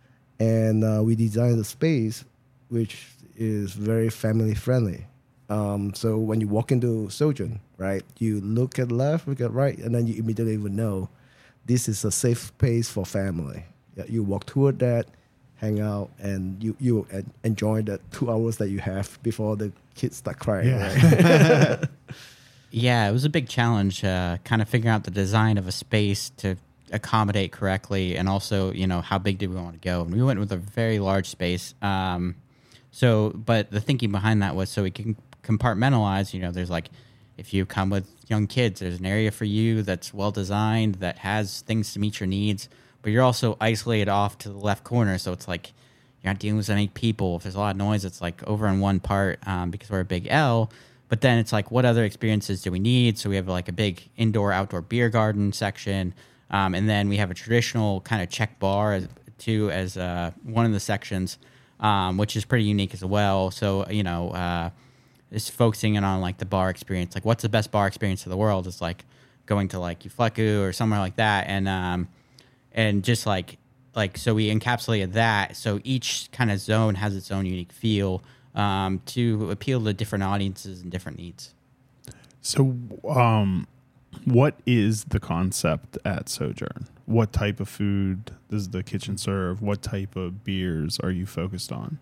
And uh, we design the space, which is very family friendly. Um, so when you walk into Sojourn, right, you look at left, look at right, and then you immediately would know this is a safe space for family. You walk toward that, hang out, and you you enjoy the two hours that you have before the kids start crying. Yeah. Right? Yeah, it was a big challenge, uh, kind of figuring out the design of a space to accommodate correctly, and also, you know, how big did we want to go? And we went with a very large space. Um, So, but the thinking behind that was so we can compartmentalize, you know, there's like, if you come with young kids, there's an area for you that's well designed, that has things to meet your needs, but you're also isolated off to the left corner. So it's like, you're not dealing with any people. If there's a lot of noise, it's like over in one part um, because we're a big L. But then it's like, what other experiences do we need? So we have like a big indoor, outdoor beer garden section. Um, and then we have a traditional kind of check bar as, too as uh, one of the sections. Um, which is pretty unique as well. So, you know, uh, just focusing in on like the bar experience, like what's the best bar experience in the world is like going to like Ufleku or somewhere like that. And, um, and just like, like, so we encapsulated that. So each kind of zone has its own unique feel um, to appeal to different audiences and different needs. So, um, what is the concept at Sojourn? What type of food does the kitchen serve? What type of beers are you focused on?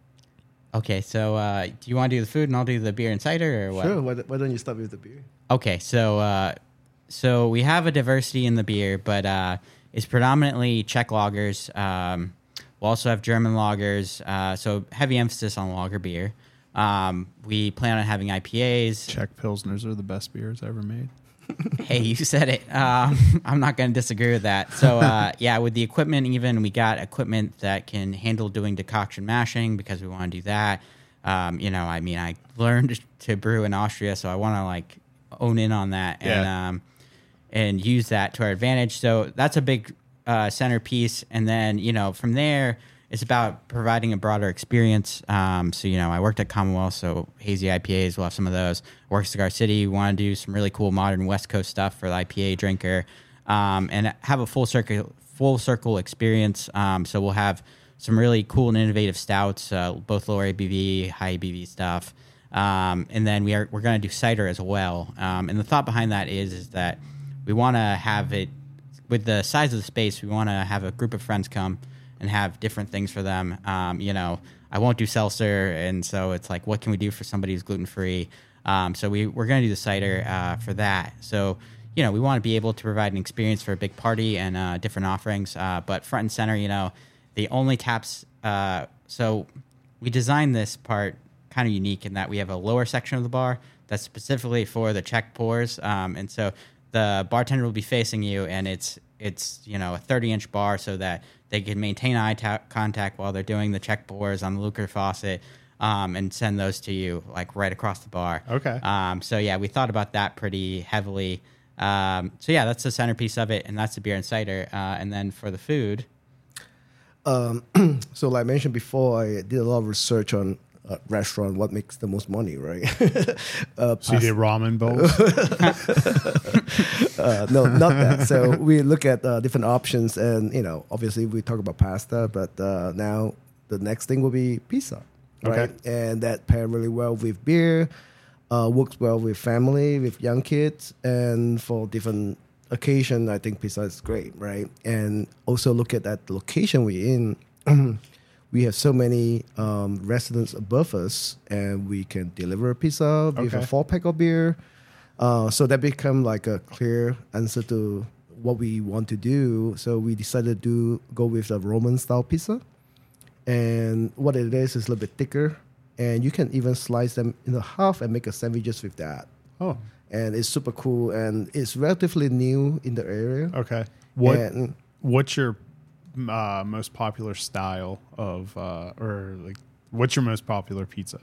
Okay, so uh, do you want to do the food and I'll do the beer and cider, or what? Sure. Why, why don't you start with the beer? Okay, so uh, so we have a diversity in the beer, but uh, it's predominantly Czech lagers. Um, we'll also have German lagers, uh, so heavy emphasis on lager beer. Um, we plan on having I P As. Czech Pilsners are the best beers ever made. Hey, you said it. Um, I'm not going to disagree with that. So, uh, yeah, with the equipment, even we got equipment that can handle doing decoction mashing because we want to do that. Um, you know, I mean, I learned to brew in Austria, so I want to like own in on that and Yeah. um, and use that to our advantage. So that's a big uh, centerpiece. And then, you know, from there, it's about providing a broader experience. Um, so, you know, I worked at Commonwealth, so hazy I P As, we'll have some of those. Worked at Cigar City, we want to do some really cool modern West Coast stuff for the I P A drinker, um, and have a full circle, full circle experience. Um, so we'll have some really cool and innovative stouts, uh, both lower A B V, high A B V stuff. Um, and then we are, we're going to do cider as well. Um, and the thought behind that is, is that we want to have it, with the size of the space, we want to have a group of friends come and have different things for them. Um, you know, I won't do seltzer, and so it's like, what can we do for somebody who's gluten-free? Um, so we, we're going to do the cider uh, for that. So, you know, we want to be able to provide an experience for a big party and uh, different offerings. Uh, but front and center, you know, the only taps, uh, so we designed this part kind of unique in that we have a lower section of the bar that's specifically for the check pours. Um, and so the bartender will be facing you, and it's, it's you know, a thirty-inch bar so that they can maintain eye ta- contact while they're doing the check pours on the Lucre faucet, um, and send those to you like right across the bar. Okay. Um, so yeah, we thought about that pretty heavily. Um, so yeah, that's the centerpiece of it, and that's the beer and cider. Uh, and then for the food, Um, so like I mentioned before, I did a lot of research on uh, restaurant, what makes the most money, right? uh, So you did ramen bowls? uh, no, not that. So we look at uh, different options, and you know, obviously we talk about pasta, but uh, now the next thing will be pizza, right? Okay. And that pair really well with beer, uh, works well with family, with young kids, and for different occasion, I think pizza is great, right? And also look at that location we're in. We have so many um, residents above us, and we can deliver pizza with Okay. a four pack of beer. Uh, so that become like a clear answer to what we want to do. So we decided to go with the Roman style pizza, and what it is is a little bit thicker, and you can even slice them into half and make a sandwiches with that. Oh, And it's super cool, and it's relatively new in the area. okay. What And What's your uh, most popular style of, uh, or like, what's your most popular pizza?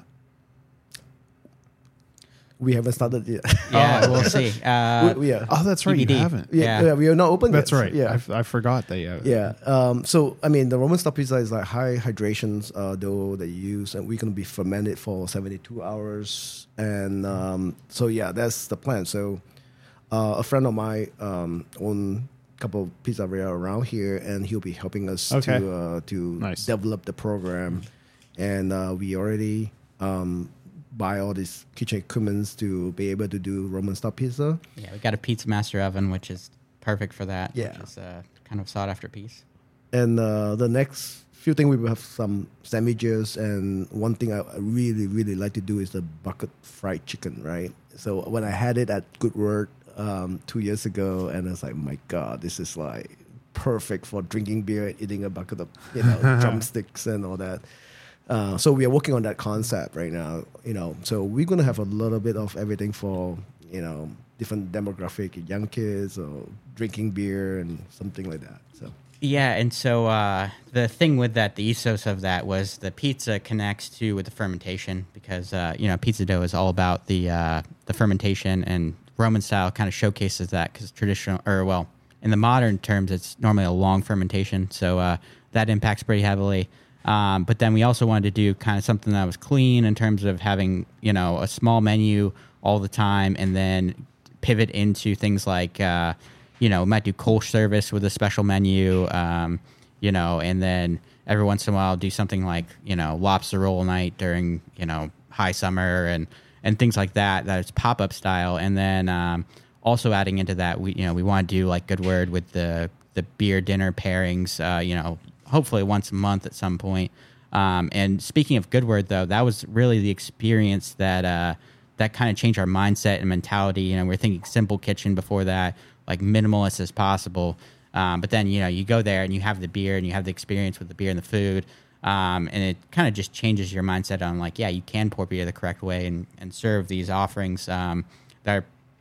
we haven't started yet. yeah, Oh. we'll see. Uh, We- yeah. Oh, that's right. T B D. You haven't. yeah, yeah. yeah, we are not open That's yet. right. Yeah. I, f- I forgot that. Yeah. Yeah. Um, so, I mean, the Roman style pizza is like high hydrations uh, dough that you use, and we're going to be fermented for seventy-two hours. And um, so, yeah, that's the plan. So, uh, a friend of mine um, own a couple of pizzeria around here, and he'll be helping us Okay. to uh, to Nice. develop the program. And uh, we already um, buy all these kitchen equipments to be able to do Roman style pizza. yeah, we got a Pizza Master oven, which is perfect for that. Yeah. Which is a kind of sought after piece. And uh, the next few things we will have some sandwiches, and one thing I I really really like to do is the bucket fried chicken, right? So when I had it at Good Word um, two years ago, and I was like, my God, this is like perfect for drinking beer and eating a bucket of you know drumsticks and all that. Uh, so we are working on that concept right now, you know. So we're gonna have a little bit of everything for you know different demographic, young kids or drinking beer and something like that. So. Yeah, and so uh, the thing with that, the ethos of that was the pizza connects to with the fermentation because uh, you know pizza dough is all about the uh, the fermentation, and Roman style kind of showcases that because traditional or well in the modern terms it's normally a long fermentation, so uh, that impacts pretty heavily. Um, but then we also wanted to do kind of something that was clean in terms of having you know a small menu all the time, and then pivot into things like. Uh, You know, might do Kolsch service with a special menu, um, you know, and then every once in a while do something like, you know, lobster roll night during, you know, high summer and, and things like that. That it's pop-up style. And then um, also adding into that, we, you know, we want to do like Good Word with the, the beer dinner pairings, uh, you know, hopefully once a month at some point. Um, and speaking of Good Word, though, that was really the experience that uh, that kind of changed our mindset and mentality. You know, we we're thinking simple kitchen before that, like minimalist as possible. Um, but then, you know, you go there and you have the beer and you have the experience with the beer and the food. Um, and it kind of just changes your mindset on like, yeah, you can pour beer the correct way and, and serve these offerings um, that are,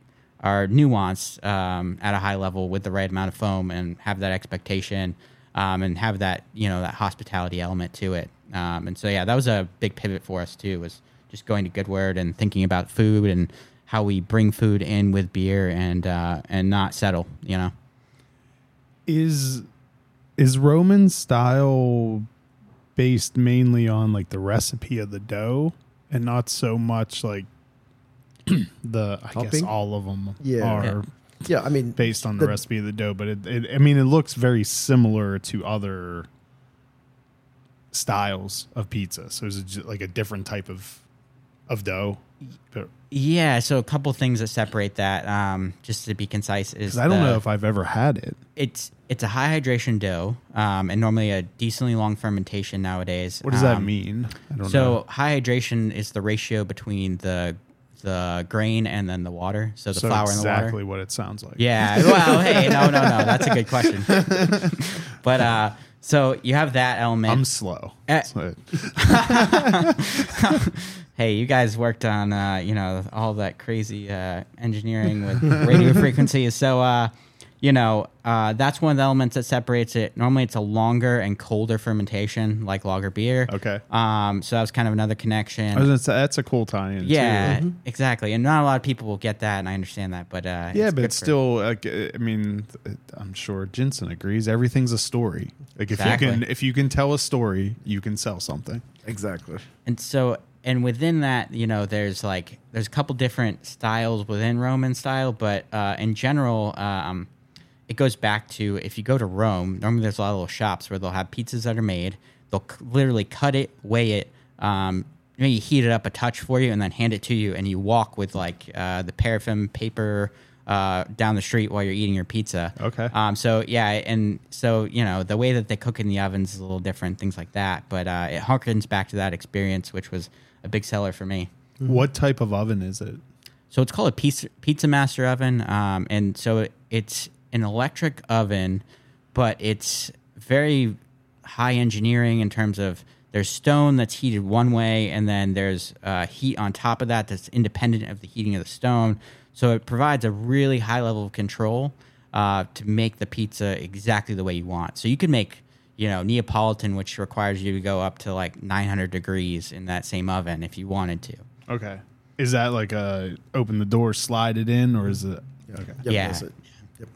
are nuanced um, at a high level with the right amount of foam and have that expectation um, and have that, you know, that hospitality element to it. Um, and so, yeah, that was a big pivot for us too, was just going to Goodword and thinking about food and how we bring food in with beer and, uh, and not settle, you know. Is, is Roman style based mainly on like the recipe of the dough and not so much like the I Topping? guess all of them Yeah. are Yeah. Yeah, I mean, based on the, the- recipe of the dough, but it, it I mean it looks very similar to other styles of pizza. So is it just like a different type of of dough? But- Yeah, so a couple things that separate that, um, just to be concise, is 'cause I don't the- know if I've ever had it. it's it's a high hydration dough, um, and normally a decently long fermentation nowadays. What does that Um, mean? I don't So know. high hydration is the ratio between the the grain and then the water. So the So flour and the water. exactly what it sounds like. Yeah. Well, hey, no, no, no. That's a good question. But uh, so you have that element. I'm slow. Eh. So- Hey, you guys worked on uh, you know, all that crazy uh, engineering with radio frequencies. So uh, you know, uh, that's one of the elements that separates it. Normally, it's a longer and colder fermentation, like lager beer. Okay. Um, so that was kind of another connection. I was gonna say, that's a cool tie-in. Yeah, too. exactly. And not a lot of people will get that, and I understand that. But uh, Yeah, it's but good it's for- still, like, uh, I mean, th- I'm sure Jensen agrees. Everything's a story. Like if Exactly. you can, if you can tell a story, you can sell something. exactly. And so, and within that, you know, there's like there's a couple different styles within Roman style, but uh, in general, um, it goes back to if you go to Rome. Normally, there's a lot of little shops where they'll have pizzas that are made. They'll c- literally cut it, weigh it, um, maybe heat it up a touch for you, and then hand it to you, and you walk with like uh, the paraffin paper uh, down the street while you're eating your pizza. Okay. Um, so yeah, and so you know the way that they cook in the ovens is a little different, things like that. But uh, it harkens back to that experience, which was a big seller for me. What type of oven is it? So it's called a pizza, pizza master oven, um, and so it, it's an electric oven, but it's very high engineering in terms of there's stone that's heated one way, and then there's uh, heat on top of that that's independent of the heating of the stone. So it provides a really high level of control uh, to make the pizza exactly the way you want. So you can make, you know, Neapolitan, which requires you to go up to like nine hundred degrees in that same oven if you wanted to. Okay. Is that like a open the door, slide it in, or is it? Okay. Yep, Yeah. that's it. Yep.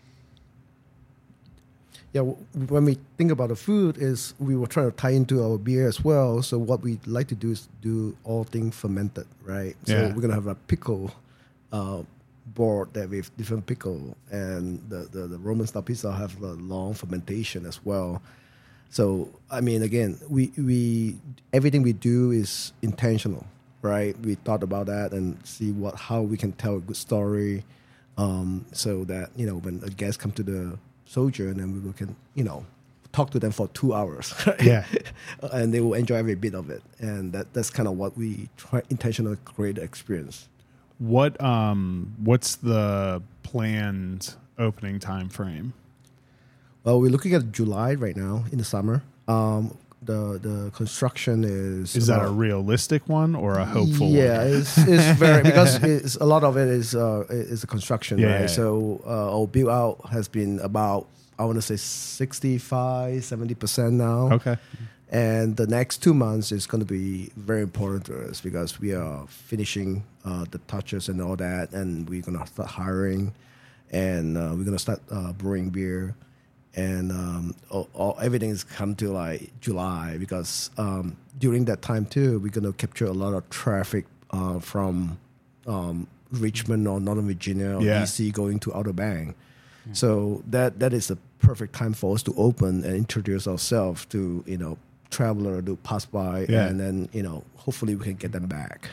Yeah, w- when we think about the food, is we were trying to tie into our beer as well. So what we like to do is do all things fermented, right? So Yeah. we're gonna have a pickle uh, board that with different pickle, and the, the, the Roman style pizza have a long fermentation as well. So I mean, again, we we everything we do is intentional, right? We thought about that and see what how we can tell a good story, um, so that you know when a guest come to the soldier, and then we can you know talk to them for two hours, right? Yeah. And they will enjoy every bit of it, and that that's kind of what we try intentionally create the experience. What um what's the planned opening time frame? Well, we're looking at July right now in the summer. Um, the the construction is Is that a about- realistic one or a hopeful yeah, one? it's, it's very because it's, a lot of it is uh, is a construction, Yeah, right? yeah, yeah. So uh, our build out has been about I want to say sixty-five, seventy percent now. Okay. And the next two months is going to be very important to us because we are finishing uh, the touches and all that, and we're going to start hiring, and uh, we're going to start uh, brewing beer, and um, all, all, everything is come to like July because um, during that time too, we're going to capture a lot of traffic uh, from um, Richmond or Northern Virginia or Yeah. D C going to Outer Bank. So that that is the perfect time for us to open and introduce ourselves to you know traveler to pass by, Yeah. and then you know hopefully we can get them back.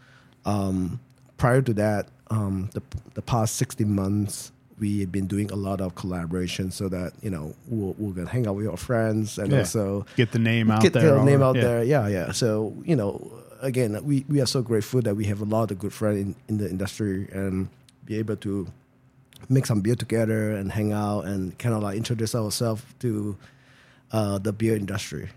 Um, prior to that, um, the the past sixty months we have been doing a lot of collaboration so that you know we'll, we're gonna hang out with our friends and Yeah. also Get the name out get there. the name or- out yeah. there. Yeah, yeah. So you know, again, we, we are so grateful that we have a lot of good friends in, in the industry and be able to make some beer together and hang out and kind of like introduce ourselves to uh, the beer industry.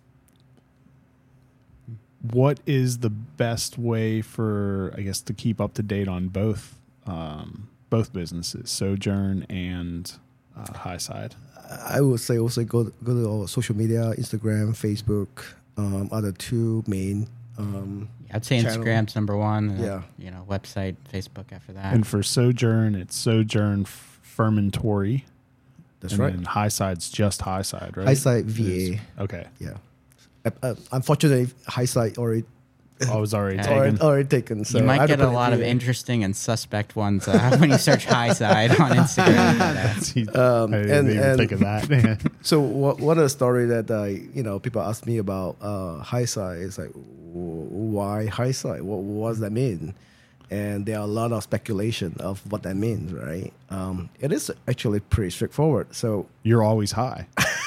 What is the best way for, I guess, to keep up to date on both um, both businesses, Sojourn and uh, Highside? I would say also go go to our social media, Instagram, Facebook, um, are the two main. Um, I'd say channel. Instagram's number one. And, Yeah. You know, website, Facebook after that. And for Sojourn, it's Sojourn Fermentory. That's and right. then Highside's just Highside, right? Highside V A. Okay. Yeah. Uh, uh, unfortunately, Highside already I was already Yeah. taken. already, already taken. So you I might had to get a put it lot of V A. interesting and suspect ones uh, when you search Highside on Instagram. Um, I didn't and- even and- think of that. So what, one of the story that I, you know, people ask me about uh, high side is like, w- why high side? What, what does that mean? And there are a lot of speculation of what that means, right? Um, it is actually pretty straightforward. So You're always high.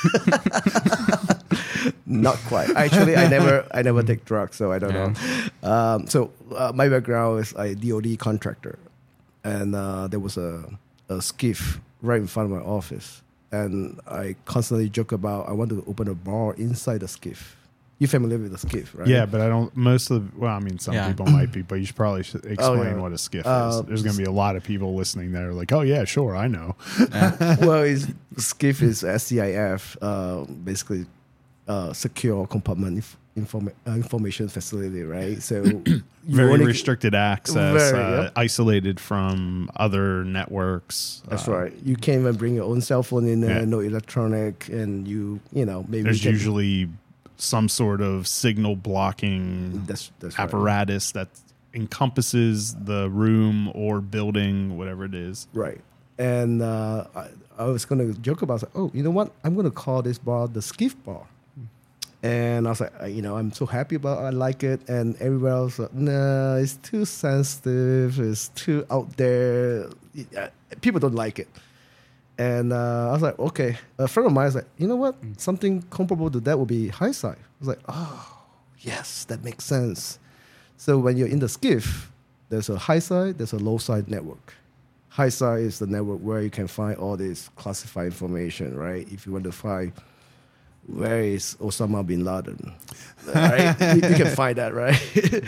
not quite. Actually, I never, I never take drugs, so I don't Yeah. know. Um, so uh, my background is a D O D contractor, and uh, there was a, a skiff right in front of my office, and I constantly joke about I want to open a bar inside the skiff. You familiar with the skiff, right? Yeah, but I don't. Most of well, I mean, some Yeah. people might be, but you should probably should explain Oh, yeah. what a skiff Uh, is. There's going to be a lot of people listening that are like, "Oh yeah, sure, I know." Well, it's, skiff is S C I F, uh, basically uh, secure compartment inf- informa- uh, information facility, right? So you Very only- restricted access, Very, uh, yep. isolated from other networks. That's uh, right. You can't even bring your own cell phone in there, Yeah. no electronic, and you, you know, maybe There's you can, usually some sort of signal blocking that's that's right. apparatus that encompasses the room or building, whatever it is. Right. And uh, I, I was going to joke about, like, oh, you know what? I'm going to call this bar the Skiff Bar. And I was like, uh, you know, I'm so happy about it. I like it. And everywhere else, like, nah, it's too sensitive. It's too out there. Uh, People don't like it. And uh, I was like, okay. A friend of mine was like, you know what? Something comparable to that would be high side. I was like, oh, yes, that makes sense. So when you're in the skiff, there's a high side, there's a low side network. High side is the network where you can find all this classified information, right? If you want to find where is Osama bin Laden, right? you, you can find that, right?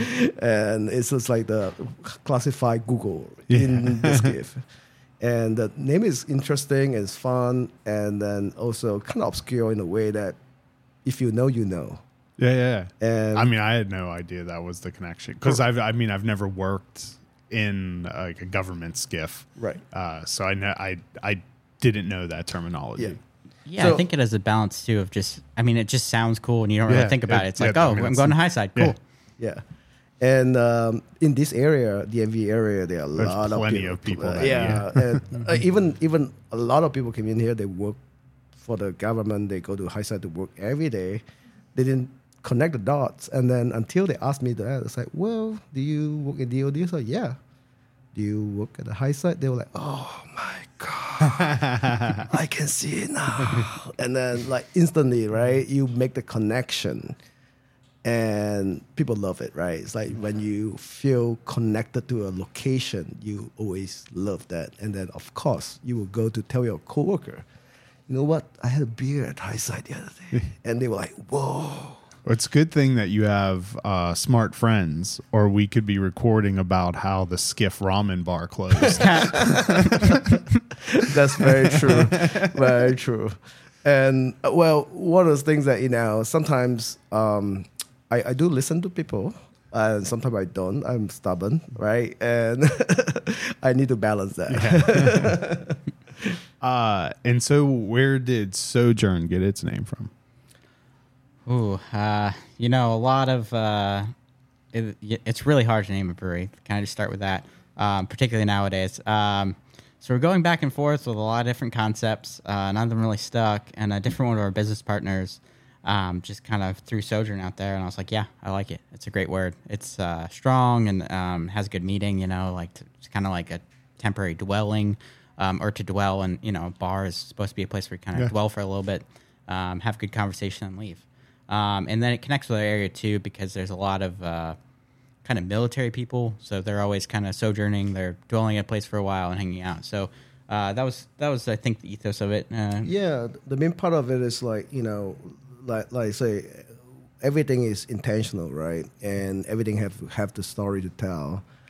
And it's just like the classified Google in the skiff. And the name is interesting, it's fun, and then also kind of obscure in a way that if you know, you know. Yeah, yeah. And I mean, I had no idea that was the connection because I've, I mean, I've never worked in uh, like a government skiff, right. uh, so I know I I didn't know that terminology. Yeah. Yeah, So- I think it has a balance too of just, I mean, it just sounds cool and you don't really Yeah, think about it- it. It's like, yeah, I oh, mean, I'm it's- going to Highside. Cool. Yeah. Yeah. And um, in this area, D M V area, there are a There's lot plenty of of people. people uh, that- yeah. and, uh, even even a lot of people come in here, they work for the government. They go to high side to work every day. They didn't connect the dots. And then until they asked me that, it's like, well, do you work at D O D? I was like, yeah. Do you work at the high side? They were like, oh my God, I can see it now. And then like instantly, right, you make the connection. And people love it, right? It's like when you feel connected to a location, you always love that. And then, of course, you will go to tell your coworker, you know what? I had a beer at High Side the other day. And they were like, whoa. It's a good thing that you have uh, smart friends, or we could be recording about how the Skiff Ramen Bar closed. That's very true. Very true. And, uh, well, one of those things that, you know, sometimes um, I, I do listen to people. And sometimes I don't. I'm stubborn, right? And I need to balance that. uh, and so, where did Sojourn get its name from? Ooh, uh, you know, a lot of, uh, it, it's really hard to name a brewery. Can I just start with that? Um, particularly nowadays. Um, so we're going back and forth with a lot of different concepts. Uh, none of them really stuck. And a different one of our business partners um, just kind of threw Sojourn out there. And I was like, yeah, I like it. It's a great word. It's uh, strong and um, has good meaning, you know, like to, it's kind of like a temporary dwelling um, or to dwell. And, you know, a bar is supposed to be a place where you kind of Yeah. dwell for a little bit, um, have good conversation and leave. Um, and then it connects with our area too because there's a lot of uh, kind of military people, so they're always kind of sojourning. They're dwelling at a place for a while and hanging out. So uh, that was that was I think the ethos of it. Uh, Yeah, the main part of it is like, you know, like like say, everything is intentional, right? And everything have have the story to tell.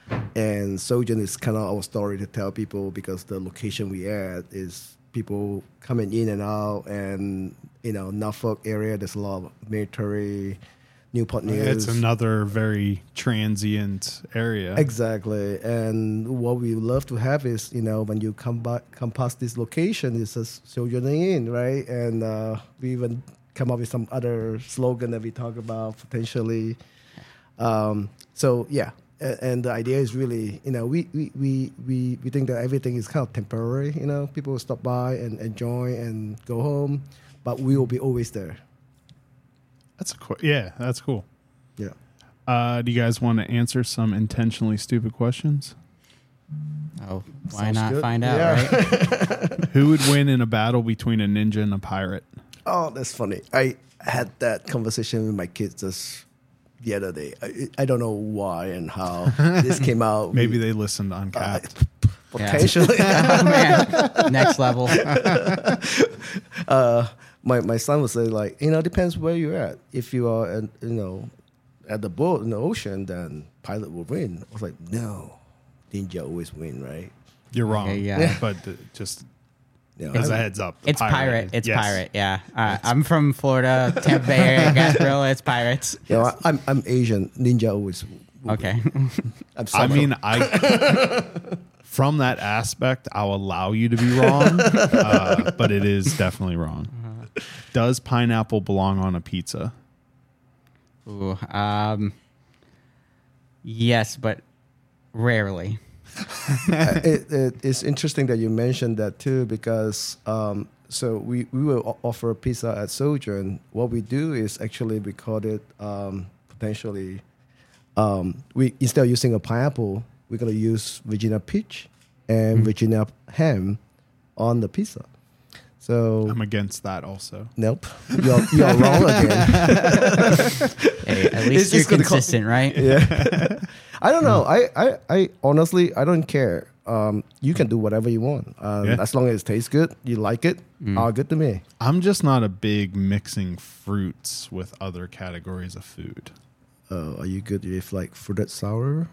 And Sojourn is kind of our story to tell people because the location we at is people coming in and out, and you know Norfolk area. There's a lot of military, Newport News. It's another very transient area. Exactly, and what we love to have is you know when you come back, come past this location, it's just Sojourning in, right? And uh, we even come up with some other slogan that we talk about potentially. Um, so yeah. And the idea is really, you know, we, we, we, we, we think that everything is kind of temporary. You know, people will stop by and enjoy and go home, but we will be always there. That's a cool. Yeah, that's cool. Yeah. Uh, do you guys want to answer some intentionally stupid questions? Oh, why Sounds not good. find out, Yeah. right? Who would win in a battle between a ninja and a pirate? Oh, that's funny. I had that conversation with my kids just the other day. I, I don't know why and how this came out. Maybe We- they listened uh, uncapped. potentially. Oh, man. Next level. uh, my my son would say like, you know, depends where you're at. If you are, at, you know, at the boat in the ocean, then pilot will win. I was like, no, ninja always win, right? You're wrong. Okay, yeah. But the, just You know, as a I- heads up, the It's pirate. It's yes. pirate. Yeah. Uh, I'm from Florida, Tampa Bay area, Gasparilla. It's pirates. You know, I, I'm I'm Asian. Ninja always. will Okay. win. I'm I sorry. mean, I from that aspect, I'll allow you to be wrong, uh, but it is definitely wrong. Does pineapple belong on a pizza? Ooh, um, yes, but rarely. Uh, it, it, it's interesting that you mentioned that too, because um, so we, we will o- offer pizza at Sojourn. What we do is actually we call it um, potentially um, we instead of using a pineapple, we're gonna use Virginia peach and Virginia ham on the pizza. So I'm against that also. nope, you're, you're wrong again. Hey, at least It's you're just gonna co- consistent, right? Yeah. I don't know. I, I, I honestly, I don't care. Um, you can do whatever you want. Um, Yeah. As long as it tastes good, you like it, all good to me. I'm just not a big mixing fruits with other categories of food. Uh, are you good with like fruited sour?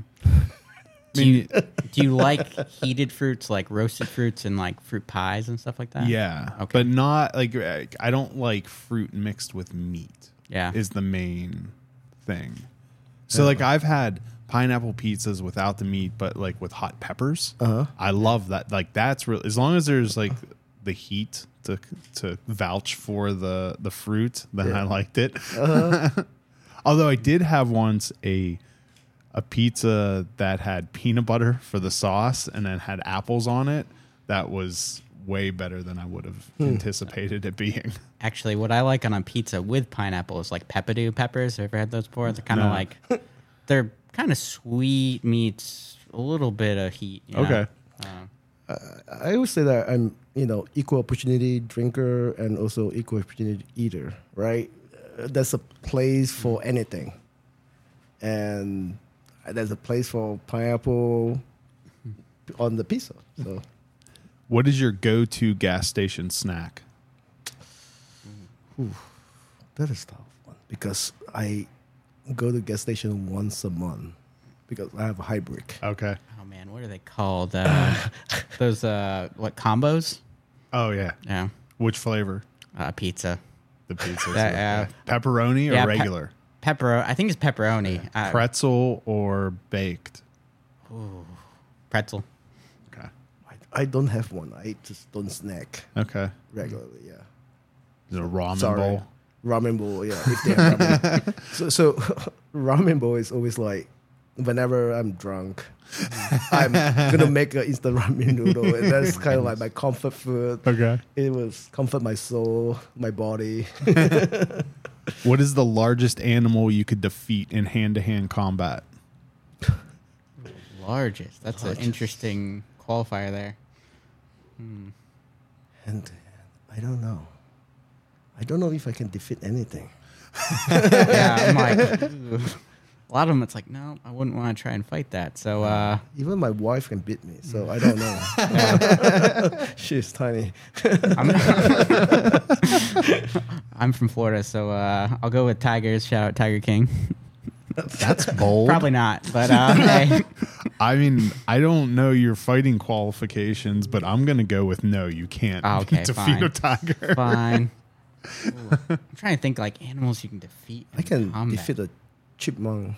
Do you, do you like heated fruits, like roasted fruits and like fruit pies and stuff like that? Yeah, Okay. but not like I don't like fruit mixed with meat. Yeah. is the main thing. So like I've had pineapple pizzas without the meat, but like with hot peppers. Uh-huh. I love that. Like that's real. As long as there's like the heat to to vouch for the the fruit, then I liked it. Although I did have once a a pizza that had peanut butter for the sauce and then had apples on it. That was way better than I would have anticipated it being. Actually, what I like on a pizza with pineapple is like peppadew peppers. Have you ever had those before? They're kind of No. like, they're kind of sweet meets a little bit of heat. you know? Okay. Uh, I always say that I'm, you know, equal opportunity drinker and also equal opportunity eater, right? Uh, There's a place for anything. And there's a place for pineapple on the pizza. So What is your go-to gas station snack? that is tough one because I go to gas station once a month because I have a hybrid. Okay. oh man, what are they called? Uh, those uh, what combos? Oh yeah. Yeah, Which flavor? uh, pizza. The pizza. Yeah, Pepperoni or Yeah, pe- regular? Pepper. I think it's pepperoni. Uh, Pretzel or baked? pretzel. Okay. I, I don't have one. I just don't snack Okay. regularly. Yeah. Is it a ramen Sorry. bowl? Ramen bowl, yeah. If they have ramen. so, so ramen bowl is always like whenever I'm drunk, I'm gonna make an instant ramen noodle, and that's kind of like my comfort food. Okay. It was comfort my soul, my body. What is the largest animal you could defeat in hand-to-hand combat? Largest. That's an Largest. interesting qualifier there. And I don't know. I don't know if I can defeat anything. Yeah, I'm like, ooh. A lot of them, it's like, no, I wouldn't want to try and fight that. So, uh, Even my wife can beat me, so I don't know. She's tiny. I'm, I'm from Florida, so uh, I'll go with Tigers. Shout out Tiger King. That's bold. Probably not, but uh, hey. I mean, I don't know your fighting qualifications, but I'm going to go with no, you can't Oh, okay, defeat fine. a tiger. Fine. Ooh, I'm trying to think like animals you can defeat. I can in combat. defeat a chipmunk.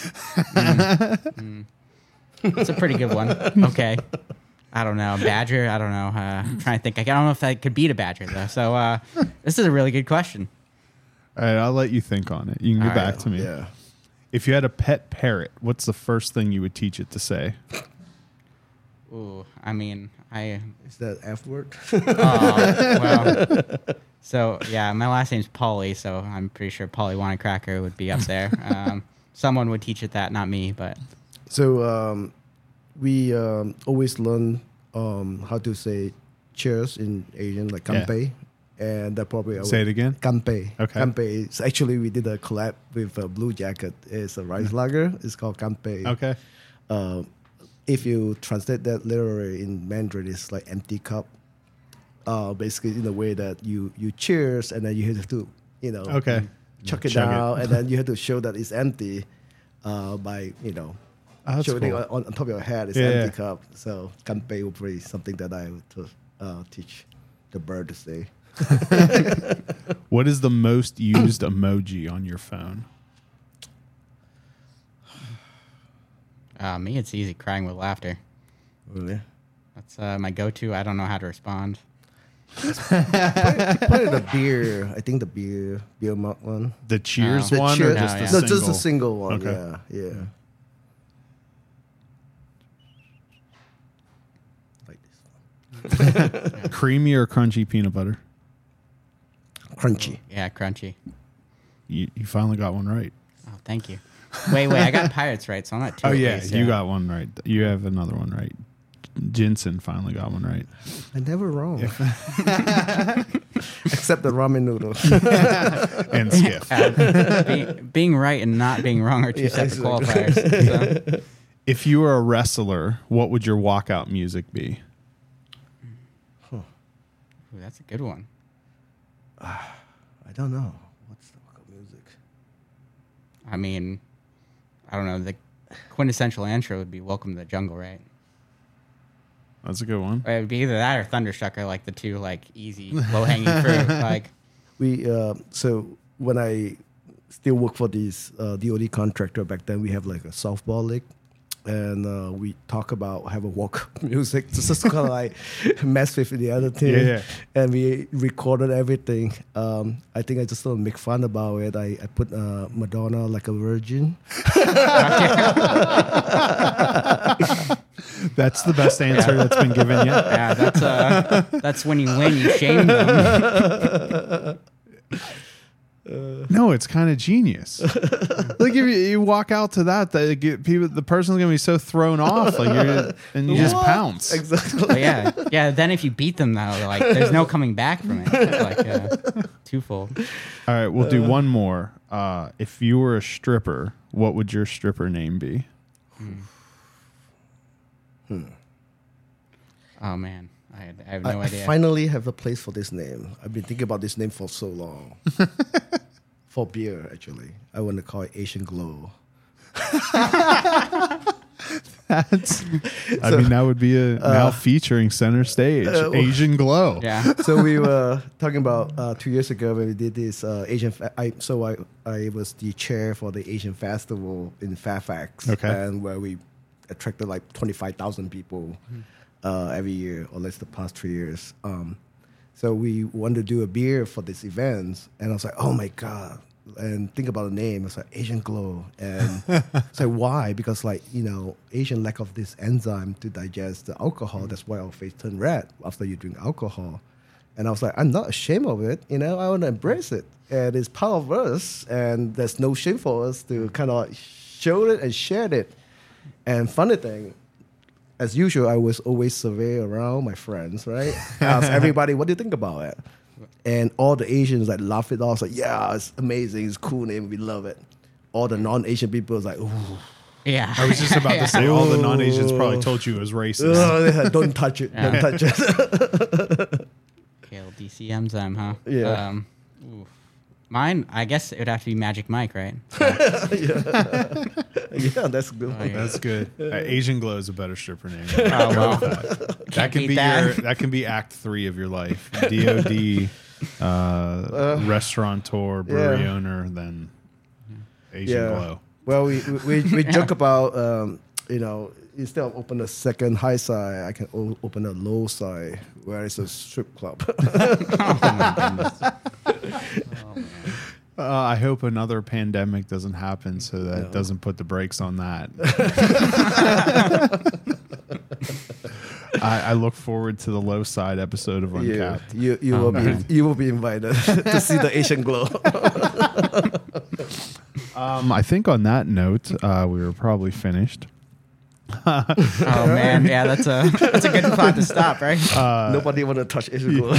That's a pretty good one. Okay. I don't know. Badger? I don't know. Uh, I'm trying to think. I don't know if I could beat a badger, though. So uh, this is a really good question. All right, I'll let you think on it. You can get All back right. to me. Yeah. If you had a pet parrot, what's the first thing you would teach it to say? Ooh, I mean, I. Is that F word? Oh, well. So, yeah, my last name's Polly, so I'm pretty sure Polly Wanacracker would be up there. Um, someone would teach it that, not me, but. So um, we um, always learn um, how to say cheers in Asian, like Yeah. kanpei. And that probably I Say would- it again. Kanpei. Okay. Kanpei. is actually, we did a collab with uh, Blue Jacket. It's a rice lager. It's called kanpei. Okay. Uh, if you translate that literally in Mandarin, it's like empty cup. Uh, basically, in a way that you you cheers and then you have to, you know, Okay. chuck it Chug it. down, and then you have to show that it's empty uh, by you know Oh, that's showing it cool. on, on top of your head. It's Yeah, empty yeah. cup. So kanpei would be something that I would uh, teach the bird to say. What is the most used emoji on your phone? Uh, me, it's easy crying with laughter. Really? That's uh, my go-to. I don't know how to respond. Probably the beer. I think the beer beer mug one. The Cheers Oh. The one cheer- or No, just yeah. the no, single? just a single one. Okay. Yeah, yeah. Like this Creamy or crunchy peanut butter? one. Crunchy. Yeah, crunchy. You, you finally got one right. Oh, thank you. Wait, wait, I got pirates right, so I'm not too Oh, yeah. ace, You got one right. You have another one right. Jensen finally got one right. I never wrong. Except the ramen noodles. And Skiff. Uh, being, being right and not being wrong are two Yeah, separate exactly. qualifiers. So. If you were a wrestler, what would your walkout music be? Ooh, that's a good one. I don't know. What's the walkout music? I mean, I don't know. The quintessential intro would be "Welcome to the Jungle," right? That's a good one. It would be either that or "Thunderstruck" are like the two like easy, low hanging fruit. Like, We uh, so when I still work for this uh, D O D contractor back then, we have like a softball league, and uh, we talk about have a walk music. So just kind of like mess with the other team, Yeah, yeah. and we recorded everything. Um, I think I just sort of make fun about it. I, I put uh, Madonna like a virgin. That's the best answer that's been given yet. yeah, that's uh, that's when you win. You shame them. No, it's kind of genius. Like if you, you walk out to that, the get people, the person's gonna be so thrown off, like you're, and you just What? pounce. Exactly. But yeah, yeah. Then if you beat them though, like there's no coming back from it. It's like uh, twofold. All right, we'll do one more. Uh, if you were a stripper, what would your stripper name be? Oh man, I, had, I have I, no I idea. finally have a place for this name. I've been thinking about this name for so long. For beer, actually. I want to call it Asian Glow. That's. I mean, that would be a now featuring center stage uh, Asian Glow. yeah. So we were talking about uh, two years ago when we did this uh, Asian. Fa- I, so I I was the chair for the Asian Festival in Fairfax, Okay. and where we attracted like twenty five thousand people uh, every year, or at least the past three years. Um, so we wanted to do a beer for this event, and I was like, oh my god. And think about the name. It's like Asian Glow, and it's like why? Because like you know, Asian lack of this enzyme to digest the alcohol. That's why our face turn red after you drink alcohol. And I was like, I'm not ashamed of it. You know, I want to embrace it, and it's part of us. And there's no shame for us to kind of show it and share it. And funny thing, as usual, I was always survey around my friends, right? Ask everybody, what do you think about it? And all the Asians like laugh it off, like, yeah, it's amazing, it's a cool name, we love it. All the non-Asian people was like, ooh, Yeah. I was just about Yeah. to say, all the non-Asians probably told you it was racist. oh, yeah, don't touch it, Yeah. don't touch it. K L D C enzyme, huh? Yeah. Um, oof. Mine, I guess it would have to be Magic Mike, right? yeah. yeah, that's good. Oh, yeah. That's good. Uh, Asian Glow is a better stripper name. Oh, well. that Can't can beat be that. your. That can be Act Three of your life. D O D, uh, Uh, restaurateur, brewery yeah. owner, then Asian Yeah. Glow. Well, we we, we joke about um, you know, instead of open a second high side, I can o- open a low side where it's a strip club. Oh, my goodness. Oh, man. Uh, I hope another pandemic doesn't happen, so that No. doesn't put the brakes on that. I, I look forward to the low side episode of you, Uncapped. you you Oh, will man. be you will be invited to see the Asian glow. Um, I think on that note, uh, we were probably finished. Oh man, yeah, that's a that's a good spot to stop, right? Nobody want to touch Asian glow.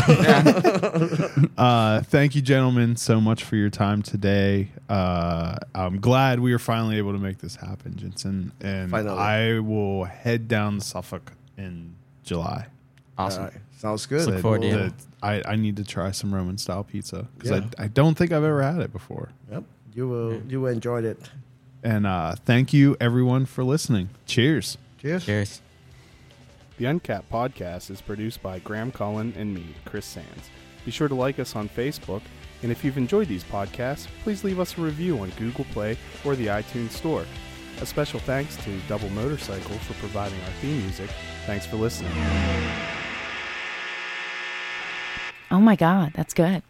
Uh, thank you, gentlemen, so much for your time today. Uh, I'm glad we were finally able to make this happen, Jensen. And Finally. I will head down to Suffolk in July. Awesome. All right. Sounds good. Look forward to it. That- I, I need to try some Roman style pizza because Yeah. I, I don't think I've ever had it before. Yep. You will you will enjoy it. And uh, thank you, everyone, for listening. Cheers. Cheers. Cheers. The Uncapped podcast is produced by Graham Cullen and me, Chris Sands. Be sure to like us on Facebook, and if you've enjoyed these podcasts, please leave us a review on Google Play or the iTunes Store. A special thanks to Double Motorcycle for providing our theme music. Thanks for listening. Oh my God, that's good.